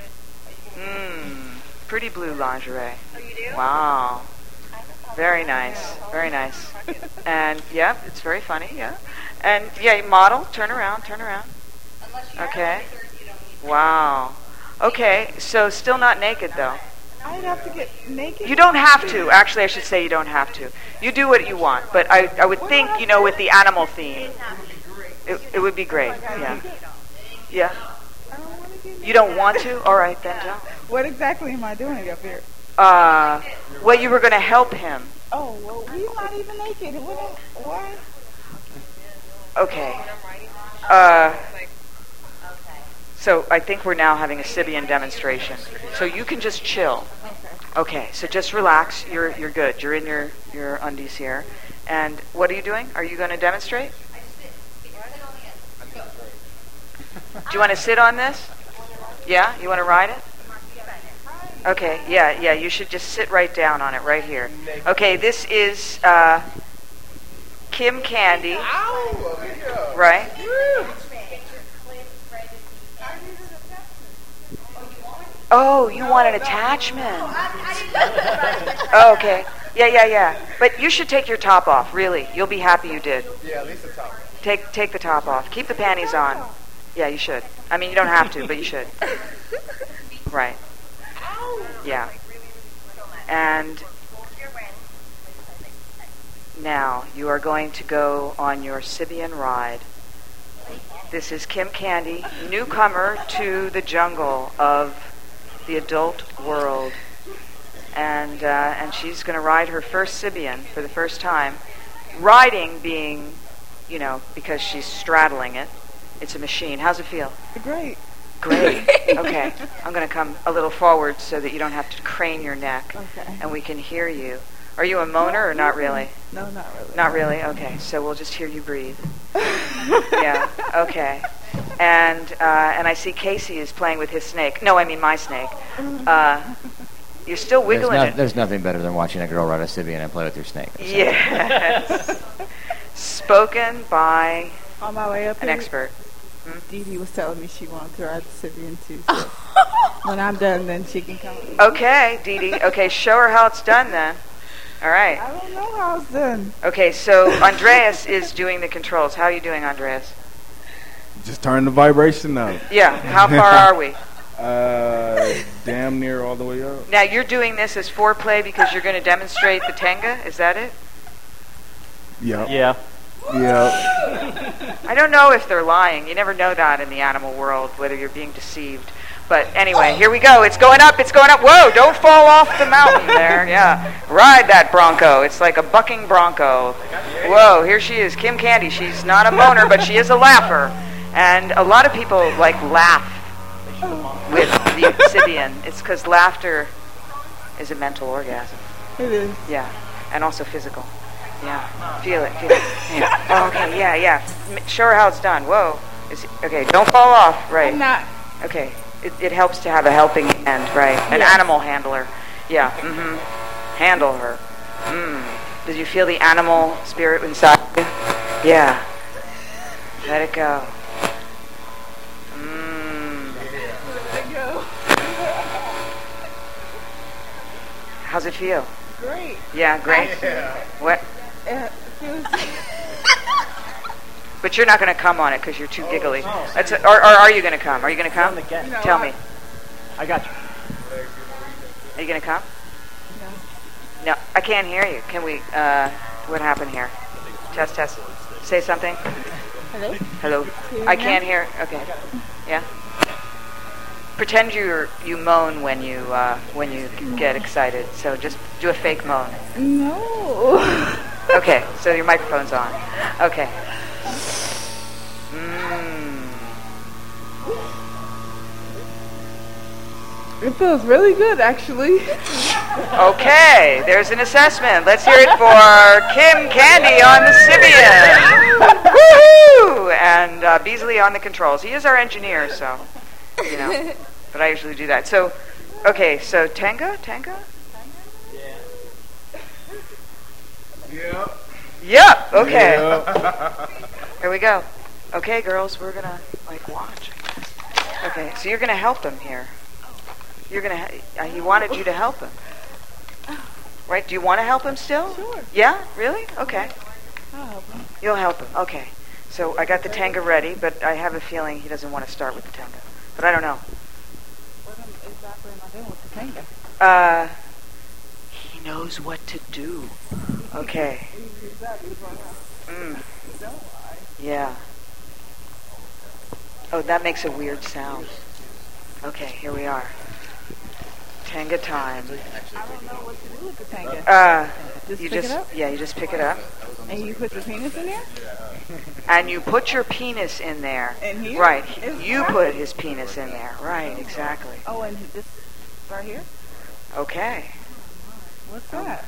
Pretty blue lingerie. Wow. Very nice. Very nice. And yeah, it's very funny. Yeah. And yeah, model. Turn around. Turn around. Okay. Wow. Okay. So still not naked though. I'd have to get naked. You don't have to. Actually, I should say you don't have to. You do what you want. But I would think, with the animal theme, it would be great. Yeah. Yeah. You don't want to? All right, then don't. What exactly am I doing up here? Well, you were going to help him. Oh, well, he's not even naked. Why? Okay. So I think we're now having a Sibian demonstration. So you can just chill. Okay, so just relax. You're good. You're in your undies here. And what are you doing? Are you going to demonstrate? Do you want to sit on this? Yeah? You want to ride it? Okay, yeah, you should just sit right down on it right here. Okay, this is Kim Candy. Right? Oh, you want an attachment. Oh, okay. Yeah. But you should take your top off, really. You'll be happy you did. Yeah, at least the top. Take the top off. Keep the panties on. Yeah, you should. I mean, you don't have to, but you should. Right. Yeah. And now you are going to go on your Sibian ride. This is Kim Candy, newcomer to the jungle of the adult world. And she's going to ride her first Sibian for the first time. Riding being, because she's straddling it. It's a machine. How's it feel? Great. Great. Okay. I'm going to come a little forward so that you don't have to crane your neck. Okay. And we can hear you. Are you a moaner or not really? No, not really. Not really? Okay. So we'll just hear you breathe. Yeah. Okay. And I see Casey is playing with his snake. No, I mean my snake. You're still wiggling it. There's nothing better than watching a girl ride a Sibian and play with your snake. Yes. Spoken by on my way up an expert. Dee Dee was telling me she wanted to ride the Sibian too. So when I'm done, then she can come. Okay, Dee Dee. Okay, show her how it's done then. All right. I don't know how it's done. Okay, so Andreas is doing the controls. How are you doing, Andreas? Just turn the vibration up. Yeah. How far are we? Damn near all the way up. Now you're doing this as foreplay because you're going to demonstrate the Tenga. Is that it? Yep. Yeah. Yep. I don't know if they're lying. You never know that in the animal world, whether you're being deceived. But anyway, here we go. It's going up. It's going up. Whoa, don't fall off the mountain there. Yeah. Ride that bronco. It's like a bucking bronco. Whoa, here she is, Kim Candy. She's not a moaner, but she is a laugher. And a lot of people laugh with the Sibian. It's because laughter is a mental orgasm. It is. Yeah. And also physical. Yeah. Feel it. Yeah. Oh, okay, yeah. Show her how it's done. Whoa. Okay, don't fall off. Right. I'm not. Okay. It helps to have a helping hand, right? An animal handler. Yeah. Mm-hmm. Handle her. Did you feel the animal spirit inside you? Yeah. Let it go. How's it feel? Great. Yeah, great. Yeah. What? But you're not going to come on it because you're too giggly. Or are you going to come? Are you going to come? Tell me. I got you. Are you going to come? No, I can't hear you. Can we? What happened here? Test. Say something. Hello. I can't hear. Okay. Yeah. Pretend you moan when you get excited. So just do a fake moan. No. Okay. So your microphone's on. Okay. It feels really good, actually. Okay, there's an assessment. Let's hear it for Kim Candy on the Sibian. Woohoo! And Beasley on the controls. He is our engineer, so, you know. But I usually do that. So, okay, so Tanga? Yeah. Yep, okay. Yeah. Here we go. Okay, girls, we're going to, watch. Okay, so you're going to help him here. You're going to, he wanted you to help him. Right? Do you want to help him still? Sure. Yeah? Really? Okay. I'll help him. You'll help him. Okay. So I got the Tanga ready, but I have a feeling he doesn't want to start with the Tanga. But I don't know. What exactly am I doing with the Tanga? He knows what to do. Okay. Yeah. Oh, that makes a weird sound. Okay, here we are. Tanga time. I don't know what to do with the Tanga. Just pick it up? Yeah, you just pick it up. And you put the penis in there? And you put your penis in there. In here? Right. You put his penis in there. Right, exactly. Oh, and this right here? Okay. What's that?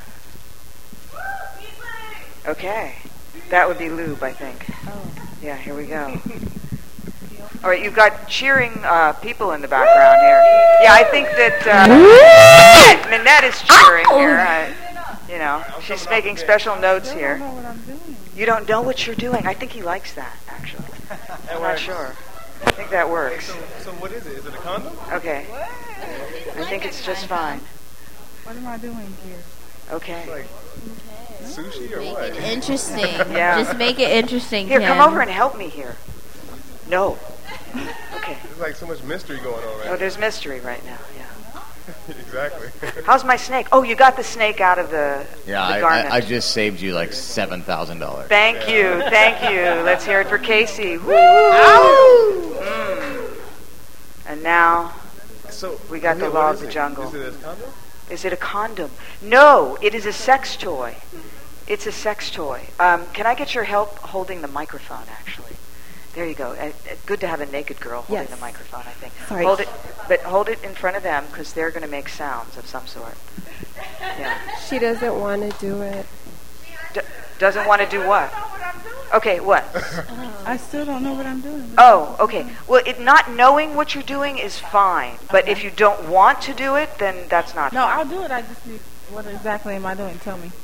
Okay. That would be lube, I think. Oh. Yeah, here we go. All right, you've got cheering people in the background here. Yeah, I think that Minette is cheering here. You know, she's making special notes here. I don't know what I'm doing. You don't know what you're doing. I think he likes that, actually. I'm not sure. I think that works. So what is it? Is it a condom? Okay. I think it's just fine. What am I doing here? Okay. Like sushi or Make what? it interesting. Yeah. Just make it interesting, Here, Kim. come over and help me here. No. Okay. There's like so much mystery going on right Oh, there's mystery right now. Yeah. now. Exactly. How's my snake? Oh, you got the snake out of the Yeah, garment. I just saved you like $7,000. Thank you. Let's hear it for Casey. Woo! And now So we got the what law is of the it? jungle. Is it a condom? Is it a condom? No, it is a sex toy. It's a sex toy. Can I get your help holding the microphone, actually? There you go. Good to have a naked girl holding the microphone, I think. Sorry. Hold it, but hold it in front of them because they're going to make sounds of some sort. Yeah. She doesn't want to do it. Doesn't want to do what? Okay, what? I still don't know what I'm doing. Oh, okay. Well, not knowing what you're doing is fine. But if you don't want to do it, then that's not No, fine. I'll do it. I just need. What exactly am I doing? Tell me.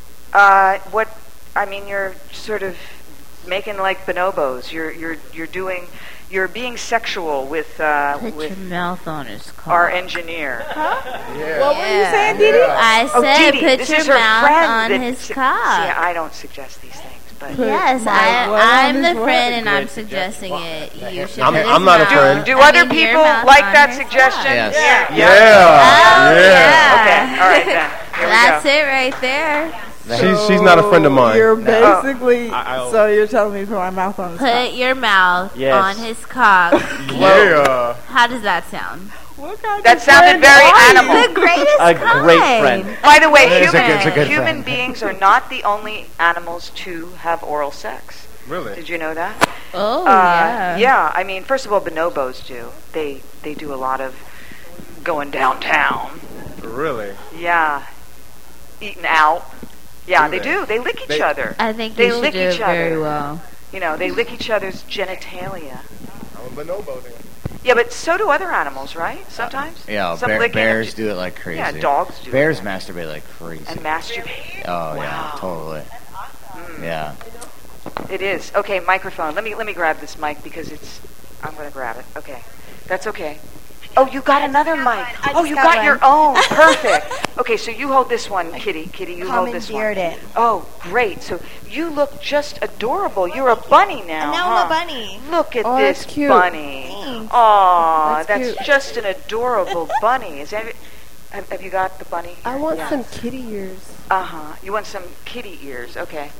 You're sort of making like bonobos. You're being sexual with Put your mouth on his cock. our engineer. Yeah. What were you saying, Didi? I Oh, said Didi, put this your is her mouth friend on that his See, cock. I don't suggest these things, but Yes, My what I'm on the his what? friend and I'm Great suggesting it. You should I'm- put his I'm not a mouth- friend. do I other mean, your people mouth like on that his suggestion? cock. Yes. Yeah. Oh, yeah. Okay. All right then. Here we That's go. it right there. She's not a friend of mine. You're basically. I'll- So you're telling me to put my mouth on his cock. Put your mouth Yes. on his cock. Yeah. How does that sound? What kind That of sounded friend very are you? animal. The greatest A kind. great friend. By the way, It's a good human friend. beings are not the only animals to have oral sex. Really? Did you know that? Oh, yeah. Yeah, I mean, first of all, bonobos do. They do a lot of going downtown. Really? Yeah. Eating out. Yeah, Do they they? do. They lick each They- other. I think They you should lick do it each very other. well. You know, they lick each other's genitalia. I'm a bonobo then. Yeah, but so do other animals, right? Sometimes? Yeah, Some licking bears and- do it like crazy. Yeah, dogs do Bears it. masturbate like crazy. And masturbate. Oh, Wow. yeah, totally. Yeah. It is. Okay, microphone. Let me grab this mic because I'm going to grab it. Okay. That's okay. Oh, you got another mic. Oh, you got your own. Perfect. Okay, so you hold this one, Kitty. Kitty, you hold this one. Commandeered it. Oh, great. So you look just adorable. You're a bunny now. And now huh? I'm a bunny. Look at Oh, this that's cute. bunny. Thanks. Aw, That's that's cute. just an adorable bunny. Have you got the bunny? I want Yeah. some kitty ears. Uh-huh. You want some kitty ears. Okay.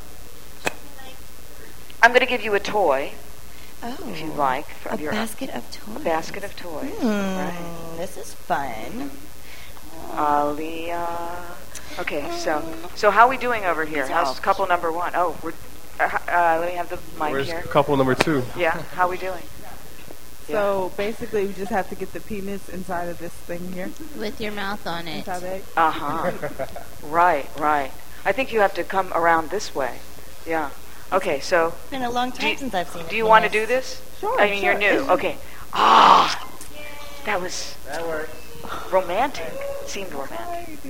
I'm going to give you a toy, Oh. if you like. A of your basket of toys. A basket of toys. Right. This is fun. Aliyah. Okay, so how are we doing over here? How's couple number one? Oh, we're. Let me have the mic Where's here. couple number 2? Yeah, how are we doing? So basically, we just have to get the penis inside of this thing here. With your mouth on it. Inside the egg. Right. I think you have to come around this way. Yeah. Okay, so. It's been a long time since I've seen it. Do you want to do this? Sure. I mean, you're new. Okay. That works. Romantic. Seemed romantic.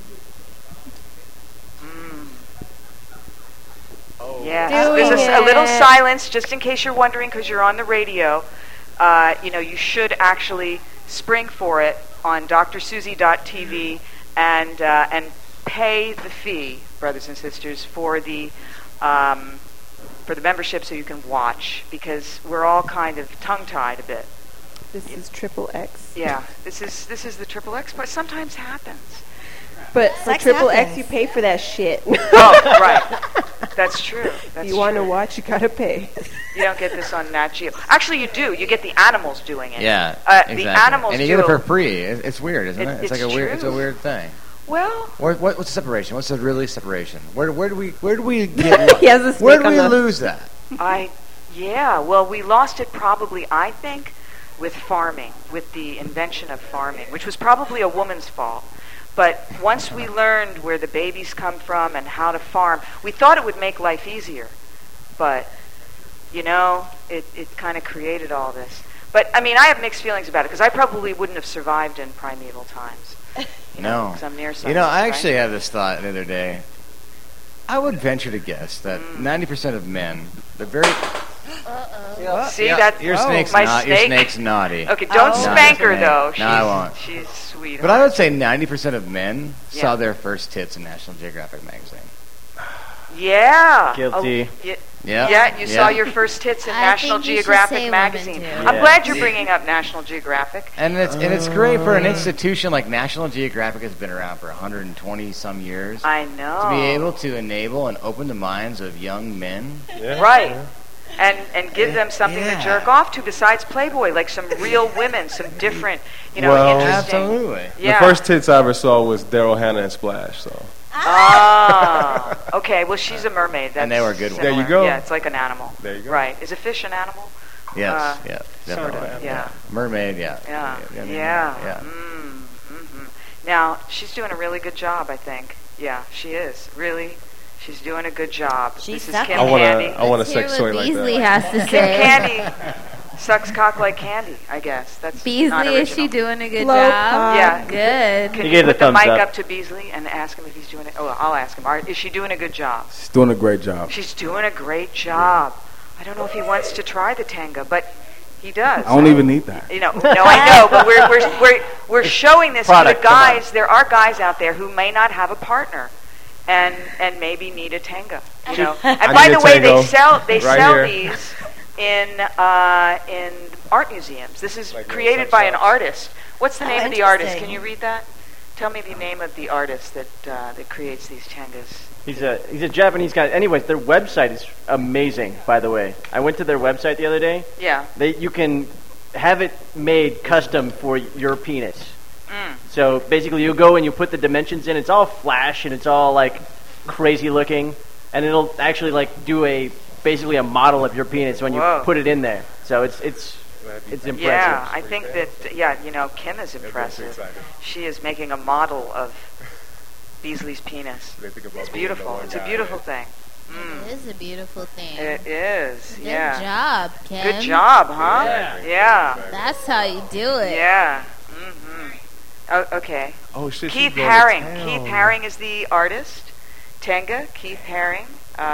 Yes. There's a little silence, just in case you're wondering, because you're on the radio. You should actually spring for it on drsusie.tv and pay the fee, brothers and sisters, for the membership so you can watch, because we're all kind of tongue-tied a bit. This is XXX. Yeah, this is the XXX, but sometimes happens. But for Sex XXX, happens. you pay for that shit. Oh, right. That's true. You want to watch, you gotta pay. You don't get this on Nat Geo. Actually, you do. You get the animals doing it. Yeah, The exactly. animals and you do get it for free. It's weird, isn't it? It's like true. It's a weird thing. Well, What's the separation? What's the really separation? Where do we get? He has a snake Where do on we the- lose that? well, we lost it probably, I think, with farming, with the invention of farming, which was probably a woman's fault. But once we learned where the babies come from and how to farm, we thought it would make life easier. But, it kind of created all this. But, I mean, I have mixed feelings about it, because I probably wouldn't have survived in primeval times. No. Because I'm near I actually had this thought the other day. I would venture to guess that 90% of men, they're very... See, that's your my snake's naughty. Okay, don't spank her, though. No, I won't. She's sweet. But I would say 90% of men Yeah. saw their first tits in National Geographic magazine. Yeah. Guilty. Yeah, you saw your first tits in National think you should Geographic say magazine. women, too. I'm glad you're bringing up National Geographic. And it's great for an institution like National Geographic has been around for 120 some years. I know. To be able to enable and open the minds of young men. Right. And give them something to jerk off to besides Playboy, like some real women, some different, interesting. Absolutely. Yeah. The first tits I ever saw was Daryl Hannah and Splash. So. Okay. Well, she's a mermaid. That's And they were good ones. There you go. Yeah, it's like an animal. There you go. Right. Is a fish an animal? Yes. Definitely. Sort of, yeah. Mermaid. Yeah. Yeah. Now, she's doing a really good job, I think. Yeah, she is. Really, she's doing a good job. She's this is sucking. Kim Candy. I want a sex toy like Beasley that. has to Kim say. Candy sucks cock like candy, I guess. That's not Beasley, is she original. doing a good Low job? cock. Yeah. Good. Can You you gave the put the thumbs mic up. up to Beasley and ask him if he's doing it? Oh, I'll ask him. Is she doing a good job? She's doing a great job. She's doing a great job. I don't know if he wants to try the Tenga, but he does. I don't even need that. No, I know, but we're showing this to the guys. There are guys out there who may not have a partner, and maybe need a Tenga. And by need the a way, they Tango sell right here. these in art museums. This is created by an artist. What's the name of the artist? Can you read that? Tell me the name of the artist that creates these Tengas. He's a Japanese guy. Anyways, their website is amazing, by the way. I went to their website the other day. Yeah. You can have it made custom for your penis. So basically you go and you put the dimensions in. It's all flash and it's all like crazy looking. And it'll actually like do basically a model of your penis when you put it in there. So it's impressive. Yeah, I think that, Kim is impressive. She is making a model of Beasley's penis. It's beautiful. It's a beautiful thing. It is a beautiful thing. It is, Good yeah. job, Kim. Good job, huh? Yeah. That's how you do it. Yeah. Oh, okay. Oh shit. Keith Haring. Keith Haring is the artist. Tenga, Keith Haring.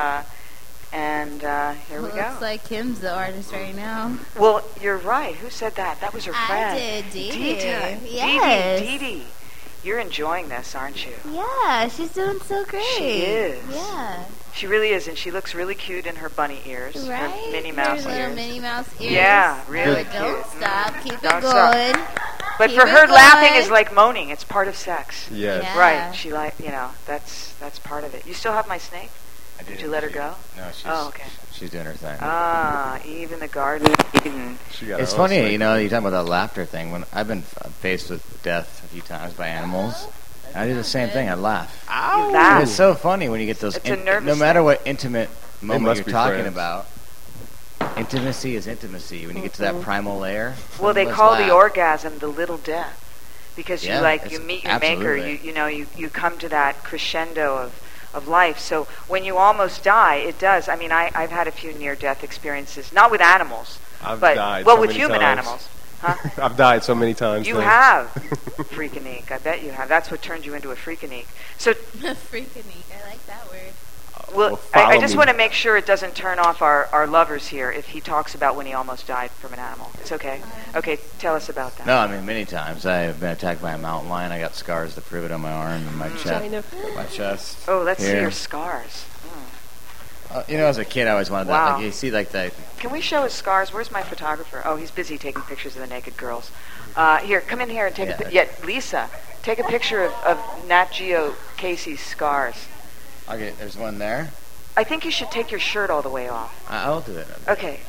And here we go. Looks like Kim's the artist right now. Well, you're right. Who said that? That was her friend. I did, Dee. Dee. Yes. Dee. You're enjoying this, aren't you? Yeah, she's doing so great. She is. Yeah. She really is, and she looks really cute in her bunny ears. Right? Her Minnie Mouse Her little ears. Minnie Mouse ears. Yeah, really But cute. don't stop. Keep Don't it going. stop. But Keep for it her, laughing going. is like moaning. It's part of sex. Yes. Yeah. Right. She that's part of it. You still have my snake? I Did you let her go? No, okay. she's doing her thing. Eve in the Garden of Eden. It's funny, you talk about that laughter thing. When I've been faced with death a few times by animals, I do the same thing. I laugh. You laugh. It's so funny when you get those. It's a nervous no matter thing. what intimate moment must you're be talking friends. about. Intimacy is intimacy. When you get to that primal layer. Well, they let's call laugh. the orgasm the little death, because Yeah, you it's meet your maker. absolutely. You come to that crescendo of life. So when you almost die, it does. I mean, I've had a few near-death experiences, not with animals, I've but died well, so with many human times. animals. Huh? I've died so many times. You then. have, freakanique. I bet you have. That's what turned you into a freakanique. So, Freakanique. I like that word. well, follow I just me. want to make sure it doesn't turn off our lovers here if he talks about when he almost died from an animal. It's okay. Okay, tell us about that. No, I mean many times. I've been attacked by a mountain lion. I got scars to prove it on my arm and my chest. Oh, let's see Here. your scars. As a kid, I always wanted Wow. that. Like, you see, like the. Can we show his scars? Where's my photographer? Oh, he's busy taking pictures of the naked girls. Here, come in here and take Lisa, take a picture of Nat Geo Casey's scars. Okay, there's one there. I think you should take your shirt all the way off. I'll do it. Okay.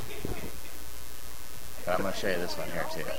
But I'm going to show you this one here, too.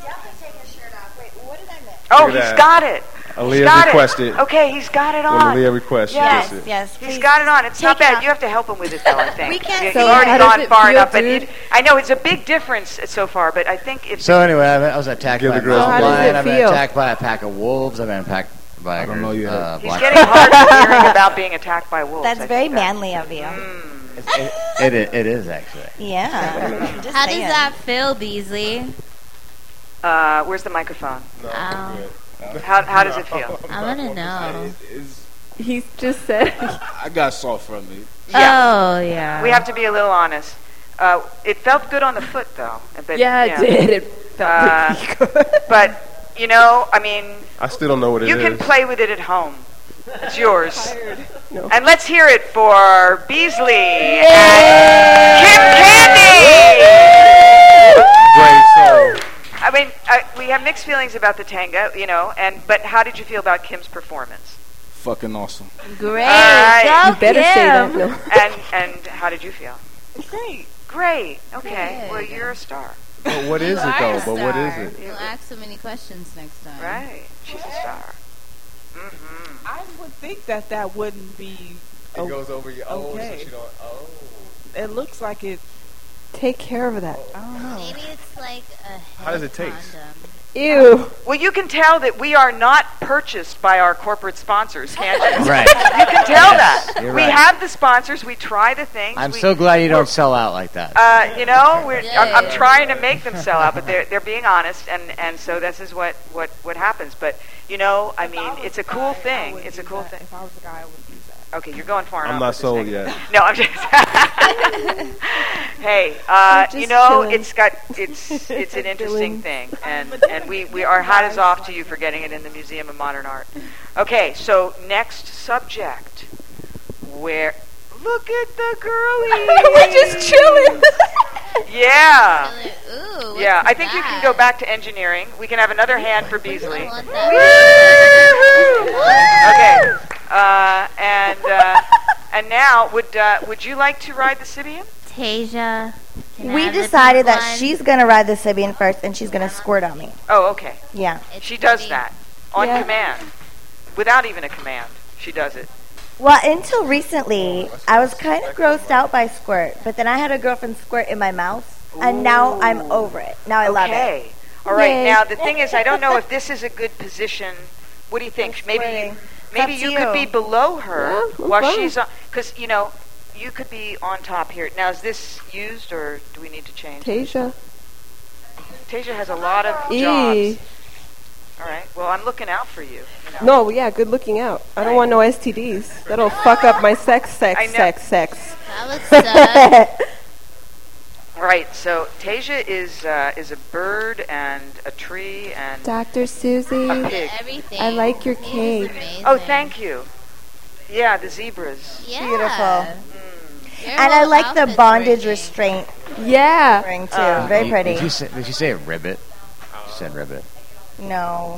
Oh, Look at he's that. got it. Aaliyah He's got requested. it. Okay, he's got it on. When Aaliyah requests, she Yes, gets it. yes. He's please. got it on. It's not Take it bad. off. You have to help him with it, though, I think. We can't You've see it. already How does gone it far feel, enough. But dude? I know it's a big difference so far, but I think if... So anyway, I was attacked Give by a the girls mountain a break. lion. How I've does it been feel? attacked by a pack of wolves. I've been attacked by I don't know you have. He's black. getting hard hearing about being attacked by wolves. That's I very think that- manly of you. It is actually. Yeah. Just How does saying. that feel, Beasley? Where's the microphone? Oh, How does it feel? I want to know. He's just said. I got soft from it. Oh, yeah. We have to be a little honest. It felt good on the foot, though. But, Yeah, it did. It felt pretty good. But, I mean, I still don't know what it is. you can play with it at home. It's yours. No. And let's hear it for Beasley and Kim Candy. Great song. I mean, we have mixed feelings about the tango, but how did you feel about Kim's performance? Fucking awesome. Great. All right. Go, You better say that. Kim. No. And how did you feel? Great. Okay. Good. Well, you're a star. But what is You it, are though? a But what is star. it? You'll ask so many questions next time. Right. She's a star. I would think that wouldn't be. It goes over your O's, okay. so you don't. Oh. It looks like it. Take care of that. I don't know. Maybe it's like a How does head it taste? condom. Ew. Well, you can tell that we are not purchased by our corporate sponsors, can't you? Right. You can tell that. You're We right. have the sponsors. We try the things. I'm so glad you don't sell out like that. I'm trying to make them sell out, but they're being honest, and so this is what happens. But I mean, it's a cool thing. It's a cool thing. If I was a guy, I would use that. Okay, you're going far enough. I'm not with this sold thing. yet. No, I'm just. Hey, just chilling. it's an interesting thing, and our hat is off to you for getting it in the Museum of Modern Art. Okay, so next subject, where look at the girlie. We're just chilling. Yeah. Ooh, Yeah, what's I think you can that? go back to engineering. We can have another hand for Beasley. I want that. Okay, and now would you like to ride the Sibian? Tasia. can I We have the decided pink that one? she's gonna ride the Sibian first, and she's gonna squirt on me. Oh, okay. Yeah. It's She does pretty. that on Yeah. command, without even a command. She does it. Well, until recently, I was kind of grossed out by squirt, but then I had a girlfriend squirt in my mouth, and now I'm over it. Now I love it. Okay. All right. Yay. Now the thing is, I don't know if this is a good position. What do you think? Maybe Squirting. maybe Up you to could you. be below her Yeah, while fine. she's on, because you could be on top here. Now is this used or do we need to change? Tasia. Tasia has a lot of Eee. jobs. All right. Well, I'm looking out for you. No, yeah, good looking out. I don't want no STDs. That'll fuck up my sex. I know. Sex. That would suck. All right. So Tasia is a bird and a tree and Dr. Susie, a pig. Everything. I like your It is cake. amazing. Oh, thank you. Yeah, the zebras. Yeah. Beautiful. Your And I whole like the outfit's bondage working. restraint Yeah. ring too. Very pretty. Did you say ribbit? You said ribbit. No.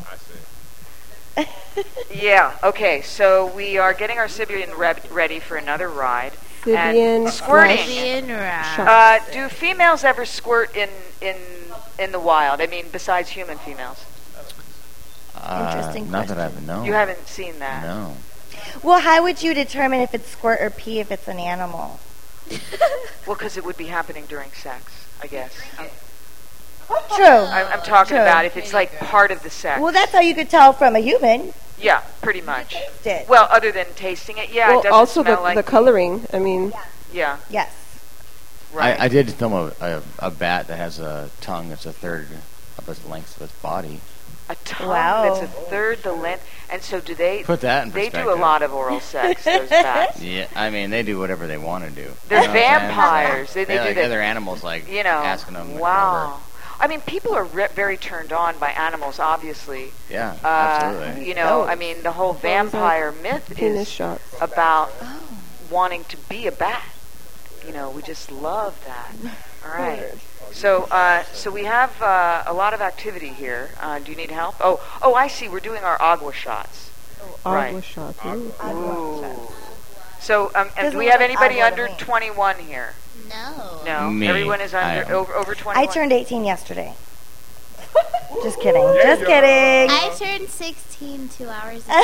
Yeah. Okay. So we are getting our Sibian ready for another ride. Sibian And squirting. Sibian ride. Do females ever squirt in the wild? I mean, besides human females. Interesting Not that I've known. You haven't seen that. No. Well, how would you determine if it's squirt or pee if it's an animal? Well, because it would be happening during sex, I guess. True. I'm talking True. about if it's like part of the sex. Well, that's how you could tell from a human. Yeah, pretty much. It. Well, other than tasting it, yeah, Well, it doesn't also smell the like coloring. I mean, yeah. Yes. Right. I did film a bat that has a tongue that's a third of its length of its body. A tongue Wow. that's a third the length. And so do they... Put that in They do a perspective. lot of oral sex, those bats. Yeah, I mean, they do whatever they want to do. They're You know what I'm saying? vampires. They do like the- other animals, like, You know, asking them to come wow. I mean, people are very turned on by animals, obviously. Yeah, absolutely. You know, Oh. I mean, the whole vampire myth penis is shots. about wanting to be a bat. You know, we just love that. All right. So, so we have a lot of activity here. Do you need help? Oh, I see. We're doing our agua shots. Agua shots. Ooh. So, and Doesn't do we look have like anybody agua to under me. 21 here? No. No. Me. Everyone is I under am. over 21. I turned 18 yesterday. Just kidding. Just kidding. I turned 16 2 hours ago.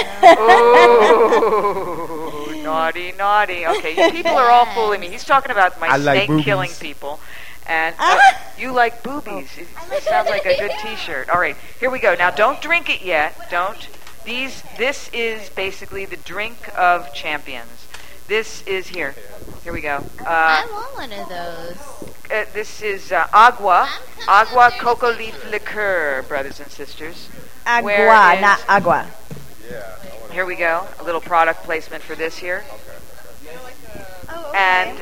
Oh, naughty, naughty. Okay, you people are all fooling me. He's talking about my I like snake killing boobies. people. And you like boobies. It sounds like a good T-shirt. All right, here we go. Now, don't drink it yet. Don't. This is basically the drink of champions. This is here. Here we go. I want one of those. This is agua cocoa leaf liqueur, brothers and sisters. Where Agua, is- not agua. Here we go. A little product placement for this here. And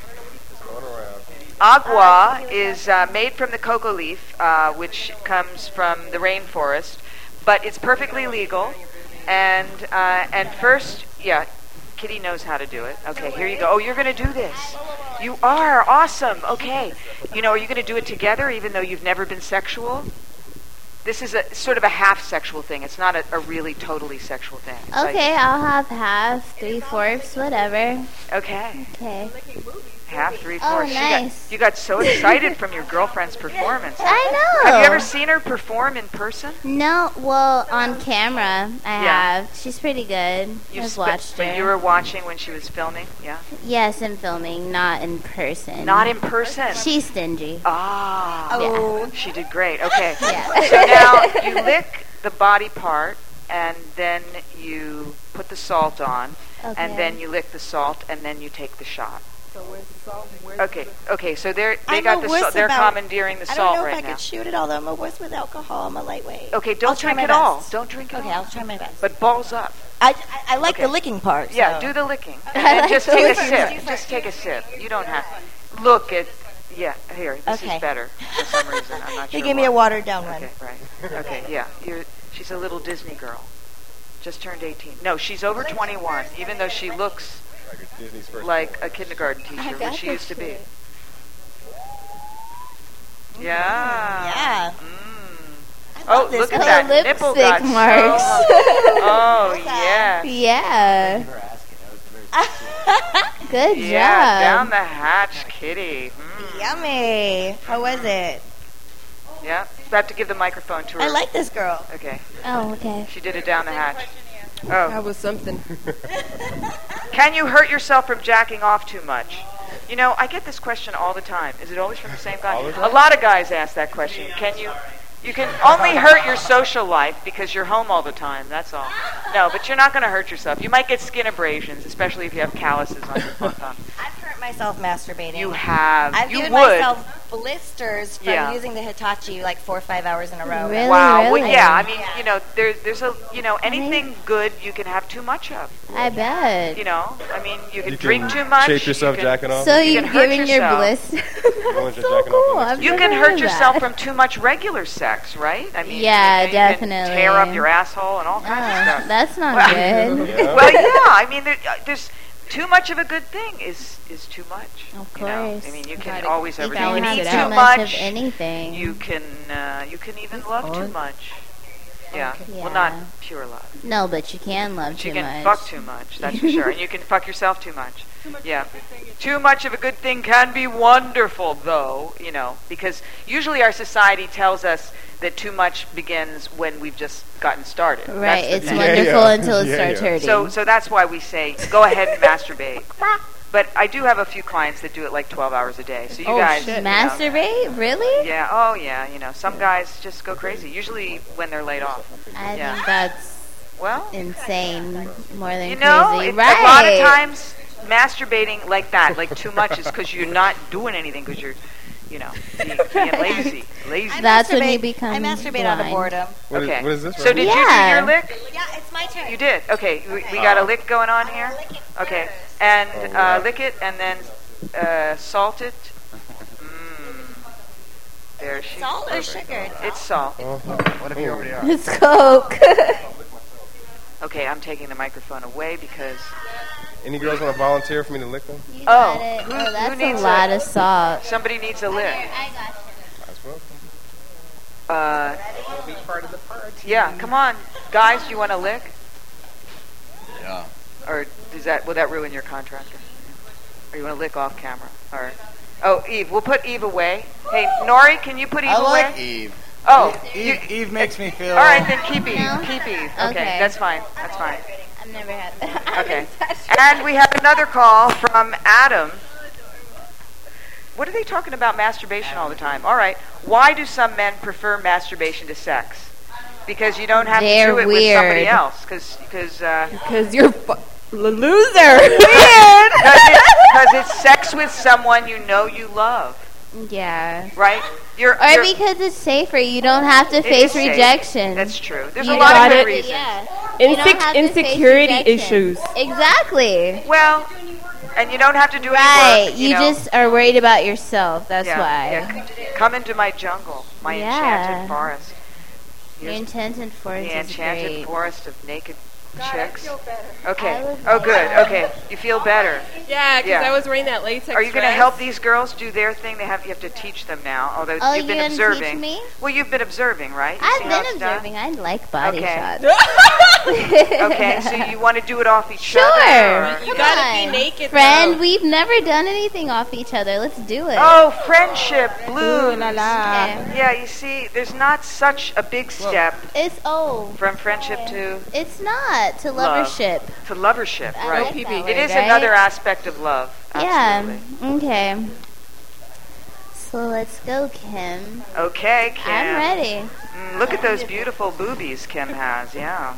agua is made from the cocoa leaf, which comes from the rainforest, but it's perfectly legal. And first, yeah, Kitty knows how to do it. Okay, here you go. Oh, you're going to do this. You are awesome. Okay, you know, are you going to do it together, even though you've never been sexual? This is a sort of a half sexual thing. It's not a really totally sexual thing. It's like- Okay, I'll have half, 3/4, whatever. okay. Okay. Half, 3/4. Oh, nice. You got so excited from your girlfriend's performance. I know. Have you ever seen her perform in person? No, well, on camera, I Yeah. have. She's pretty good. I've watched But her. you were watching when she was filming? Yeah. Yes, in filming, not in person. Not in person? She's stingy. Ah. Oh. She did great. Okay. Yeah. So now you lick the body part, and then you put the salt on, Okay. and then you lick the salt, and then you take the shot. So where's the salt? Okay. So they I'm got a the wuss salt. They're about- commandeering the I salt don't know right if I now. could shoot it, although I'm a wuss with alcohol. I'm a lightweight. Okay, I'll don't try drink my it all. best. Don't drink it Okay, all. I'll try my best. But balls up. I like Okay. the licking part. Yeah, so. do the licking. I And then like just the take a licking. sip. Just take a sip. You don't have to. Look at, yeah, here. This Okay. is better for some reason. I'm not He sure gave me why. a watered down one. Okay, right. Okay, yeah. She's a little Disney girl. Just turned 18. No, she's over 21, even though she looks like a kindergarten teacher, which she used to be. Yeah. Yeah. Oh, this look at color. that. Lipstick Nipple got marks. so Oh, yeah. Yeah. Good Yeah, down job. the hatch, Kitty. Yummy. How was it? Yeah. You have to give the microphone to her. I like this girl. Okay. Oh, okay. She did it down the hatch. That Oh. was something. Can you hurt yourself from jacking off too much? You know, I get this question all the time. Is it always from the same guy? A lot of guys ask that question. You can only hurt your social life because you're home all the time. That's all. No, but you're not going to hurt yourself. You might get skin abrasions, especially if you have calluses on your thumb. I've hurt myself masturbating. You have. I've You given would. myself blisters from Yeah. using the Hitachi like 4 or 5 hours in a row. Really? Wow. Well, Really? yeah. I mean, you know, there's a, you know, anything good you can have too much of. I bet. You know, I mean, you can You drink can too much. shape yourself you can, jacking off. So You you're can hurt giving your yourself. bliss. That's so cool. I've You never can heard hurt of yourself that. from too much regular sex, right? I mean, Yeah, you can definitely. tear up your asshole and all kinds of stuff. That's not Well, good. Well, yeah. I mean, there's too much of a good thing is too much. Of You know? course. I mean, you can Gotta always You ever can't you can eat have too too much of much. anything. You can even love too much. Yeah. Yeah. Well, not pure love. No, but you can love But too you can much. fuck too much, that's for sure. And you can fuck yourself too much. Yeah. Too much of a good thing can be wonderful, though, you know, because usually our society tells us that too much begins when we've just gotten started. Right, That's the it's thing. wonderful until it starts hurting. So that's why we say, go ahead and masturbate. But I do have a few clients that do it like 12 hours a day. So you guys... Shit. Masturbate? Really? Yeah, oh yeah, some guys just go crazy, usually when they're laid off. I think that's insane, more than crazy. Right. Right. A lot of times masturbating like that, like too much, is because you're not doing anything, because you're, being lazy. That's when you become I masturbate blind. out of boredom. What Okay. is this? So did you do your lick? Yeah, it's my turn. You did. Okay, we got a lick going on here. Okay, and lick it and then salt it. There she. Salt or sugar? It's salt. What if you already are? It's Coke. Okay, I'm taking the microphone away because. Any girls want to volunteer for me to lick them? Oh, That's needs a lot of salt. Somebody needs a lick. Be part of the party. Yeah, come on, guys. Do you want a lick? Yeah. Or will that ruin your contract? Or you want to lick off camera? Or Eve, we'll put Eve away. Hey, Nori, can you put Eve away? I like Eve. Oh, Eve makes me feel. All right, then keep Eve. No? Keep Eve. Okay. Okay, that's fine. That's fine. I've never had that. Okay. And we have another call from Adam. What are they talking about masturbation all the time? All right. Why do some men prefer masturbation to sex? Because you don't have to do it with somebody else. Because you're loser. Weird. Because it's sex with someone you love. Yeah. Right? Or because it's safer. You don't have to face rejection. That's true. There's You a lot got of good it. reasons. Yeah. You don't have to face Insecurity rejection. issues. Exactly. Well, and you don't have to do any Right. work. You just are worried about yourself. That's why. Yeah. Come into my jungle, my enchanted forest. Your enchanted forest The is enchanted great. forest of naked chicks. I Okay. look Oh, good. better. Okay. You feel better. Yeah, because I was wearing that latex Are you going to dress. help these girls do their thing? You have to teach them now. Although Oh, you've been you're gonna observing. teach me? Well, you've been observing, right? You I've see how been it's done? observing. I like body Okay. shots. Okay, so you want to do it off each Sure. other? You Come gotta on. be naked, Friend, though. we've never done anything off each other. Let's do it. Oh, friendship blooms. Okay. Yeah, you see, there's not such a big step It's from friendship to It's not to love. lovership. To lovership, I right? like that It word, is right? another aspect of love. Absolutely. Yeah. Okay. So let's go, Kim. Okay, Kim. I'm ready. Look at those beautiful boobies Kim has. Yeah.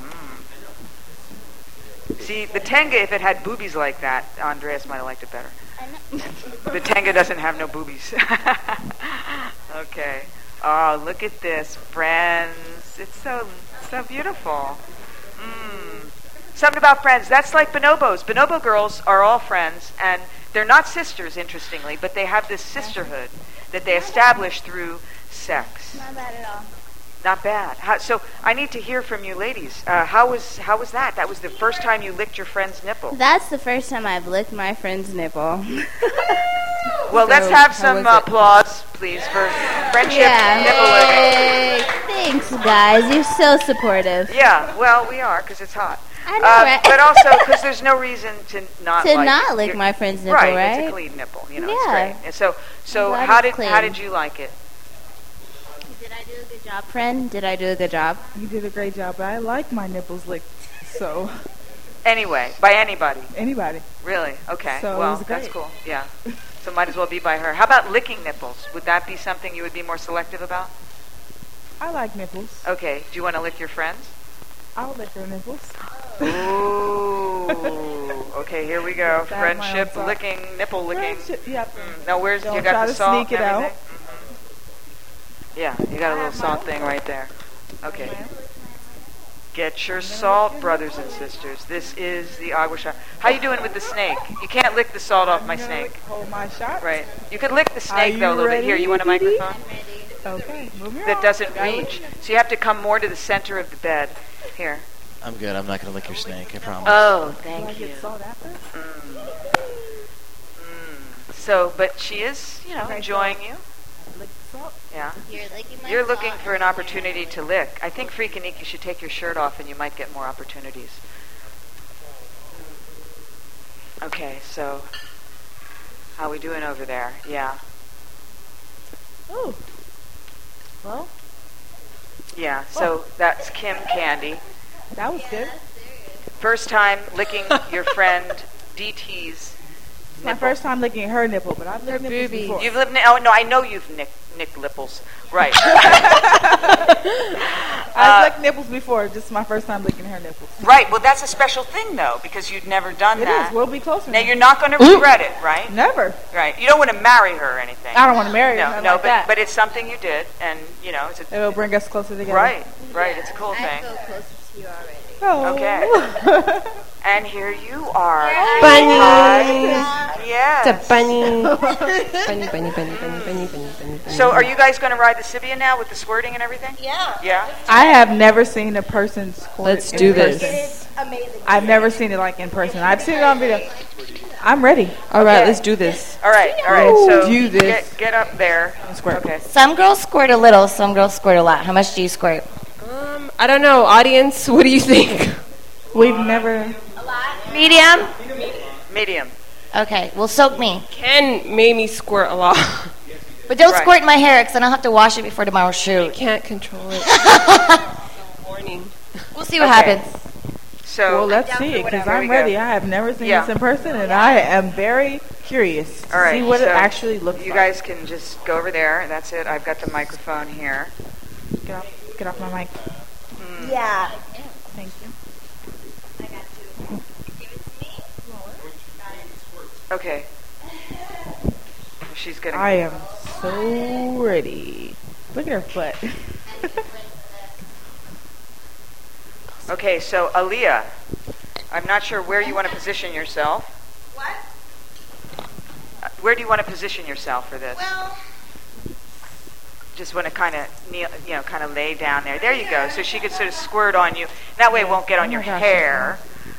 See, the Tenga, if it had boobies like that, Andreas might have liked it better. The Tenga doesn't have no boobies. Okay. Oh, look at this, friends. It's so beautiful. Something about friends. That's like bonobos. Bonobo girls are all friends, and they're not sisters, interestingly, but they have this sisterhood that they establish through sex. Not bad at all. Not bad. So I need to hear from you ladies. How was that? That was the first time you licked your friend's nipple. That's the first time I've licked my friend's nipple. Well, let's have some applause, please, for friendship nipple licking. Yay. Thanks, guys. You're so supportive. Yeah, well, we are, because it's hot. I know, right? But also, because there's no reason to not lick my friend's nipple, right? It's a clean nipple, Yeah. it's great. And so glad how it's did clean. you like it? Did I do a good job, friend? Did I do a good job? You did a great job, but I like my nipples licked. So Anyway, by anybody? anybody. Really? Okay. So it well, was that's great. cool. Yeah. So might as well be by her. How about licking nipples? Would that be something you would be more selective about? I like nipples. Okay. Do you want to lick your friends? I'll lick her nipples. Ooh. Okay, here we go. Yes, I have my Friendship own salt. licking, nipple licking. Friendship, yep. Now, where's Don't you try got the to salt? sneak it and out. everything? Yeah, you got a little salt thing right there. Okay. Get your salt, brothers and sisters. This is the agua shot. How you doing with the snake? You can't lick the salt off my snake. Hold my shot. Right. You could lick the Are snake though a you little bit. Here, you want a ready, microphone? Okay, move your That arm. doesn't Gotta reach. lick. So you have to come more to the center of the bed. Here. I'm good. I'm not going to lick your snake, I promise. Oh, Do I thank you. get salt after? So, but she is, enjoying you. Lick the salt. Yeah. You're looking for an opportunity to lick. I think, Freakanique, you should take your shirt off and you might get more opportunities. Okay, so how we doing over there? Yeah. Ooh. Well, Yeah, so that's Kim Candy. that was good. First time licking your friend DT's It's my first time licking her nipple, but I've licked nipples before. You've lived. Oh no, I know you've nicked nipples. Right. I've licked nipples before. This is my first time licking her nipples. Right. Well, that's a special thing though, because you'd never done It that. is. We'll be closer. Now you're not going to regret it, right? Never. Right. You don't want to marry her or anything. I don't want to marry her. No, like that. but it's something you did, and you know, it'll bring us closer together. Right. Right. It's a cool thing. I feel closer to you already. Oh. Okay. And here you are. Bunny. Yes. It's a bunny. bunny. So are you guys going to ride the Sibian now with the squirting and everything? Yeah. Yeah? I have never seen a person squirt. Let's in do this. person. It is amazing. I've never seen it like in person. I've seen it on video. I'm ready. All right, let's do this. All right. So do this. Get up there. Squirt. Okay. Some girls squirt a little, some girls squirt a lot. How much do you squirt? I don't know. Audience, what do you think? We've never. Medium? Medium. Okay, well, soak me. Ken made me squirt a lot. But don't squirt in my hair because then I'll have to wash it before tomorrow's shoot. Can't control it. Morning. We'll see what happens. So Well, let's see it because I'm ready. I have never seen this in person, and I am very curious to All right, see what it so actually looks you like. guys can just go over there. That's it. I've got the microphone here. Get off my mic. Yeah. Thank you. Okay. She's getting. I am so ready. Look at her butt. Okay, so Aaliyah, I'm not sure where you want to position yourself. What? Where do you want to position yourself for this? Well, just want to kind of kneel, kind of lay down there. There you go. So she could sort of squirt on you. That way it won't get on your hair.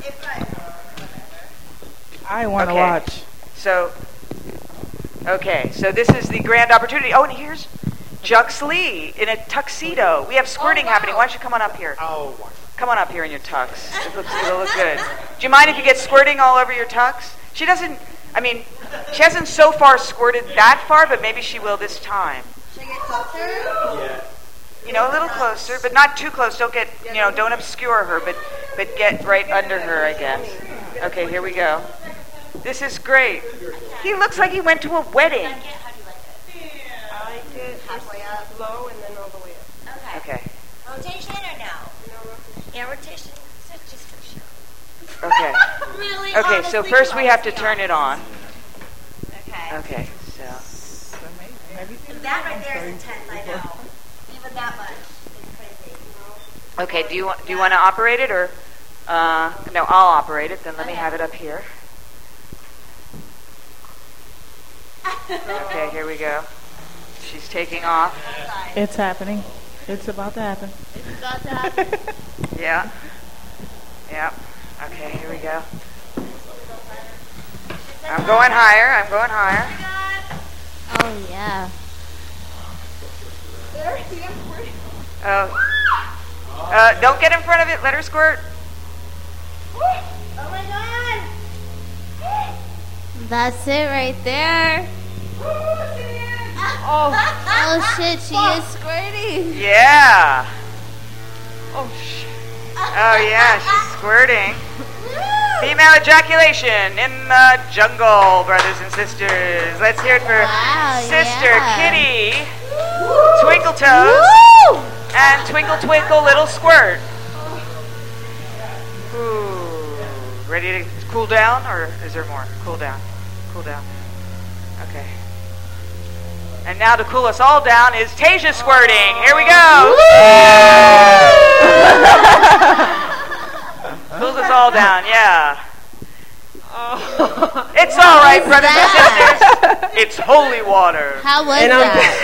I want to watch. So, okay, so this is the grand opportunity. Oh, and here's Jux Lee in a tuxedo. We have squirting happening. Why don't you come on up here? Oh, Come on up here in your tux. It'll look good. Do you mind if you get squirting all over your tux? She hasn't so far squirted that far, but maybe she will this time. should I get closer? A little closer, but not too close. Don't get, don't obscure her, but get right under her, I guess. Okay, here we go. This is great. He looks like he went to a wedding. I like it halfway up, low, and then all the way up. Okay. Rotation or no? Yeah, rotation. Just for sure. Okay. Really? Okay, so Honestly, first we have to turn it on. Okay. Okay, so. That right there is intense, I know. Even that much is crazy. Okay, do you want to operate it or? No, I'll operate it. Then let me have it up here. Okay, here we go. She's taking off. It's happening. It's about to happen. It's about to happen. Yeah. Yeah. Okay, here we go. I'm going higher. Oh, yeah. Oh. Don't get in front of it. Let her squirt. Oh my god! That's it right there. Oh shit, she is squirting. Yeah. Oh yeah, she's squirting. Female ejaculation in the jungle, brothers and sisters. Let's hear it for Sister Kitty, Twinkle Toes, and Twinkle Twinkle Little Squirt. Ooh. Ready to cool down, or is there more? Cool down. Okay. And now to cool us all down is Tasia squirting. Here we go. Cools us all down, yeah. It's all right, brothers and sisters. It's holy water. How was that?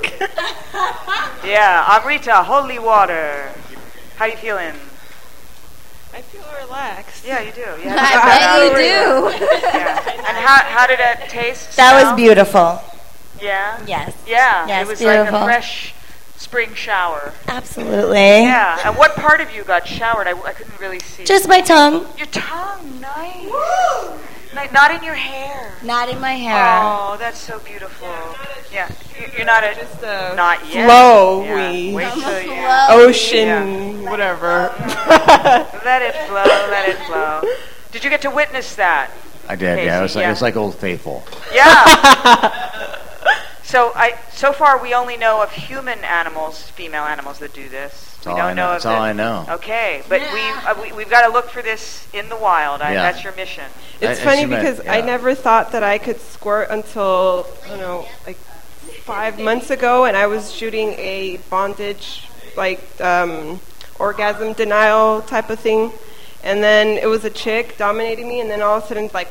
Yeah, Amrita, holy water. How you feeling? I feel relaxed. Yeah, you do. Yeah, I bet you do. Yeah. And how did it taste? That was smell? beautiful. Yeah? Yes. Yeah, Yes, it was beautiful. like a fresh spring shower. Absolutely. Yeah, and what part of you got showered? I couldn't really see. Just my tongue. Your tongue, nice. Not in your hair. Not in my hair. Oh, that's so beautiful. Yeah, you're not a Just not yet. flow. Yeah. Wait till you Ocean, whatever. let it flow. Did you get to witness that? I did. Casey, Yeah, it was like yeah. it's like Old Faithful. Yeah. So far we only know of human animals, female animals that do this. That's We all don't I know. know That's of all the- I know. Okay, but we've got to look for this in the wild. Yeah. That's your mission. It's I funny assume because I yeah. never thought that I could squirt until, I don't know, like 5 months ago, and I was shooting a bondage, like orgasm denial type of thing, and then it was a chick dominating me, and then all of a sudden, like,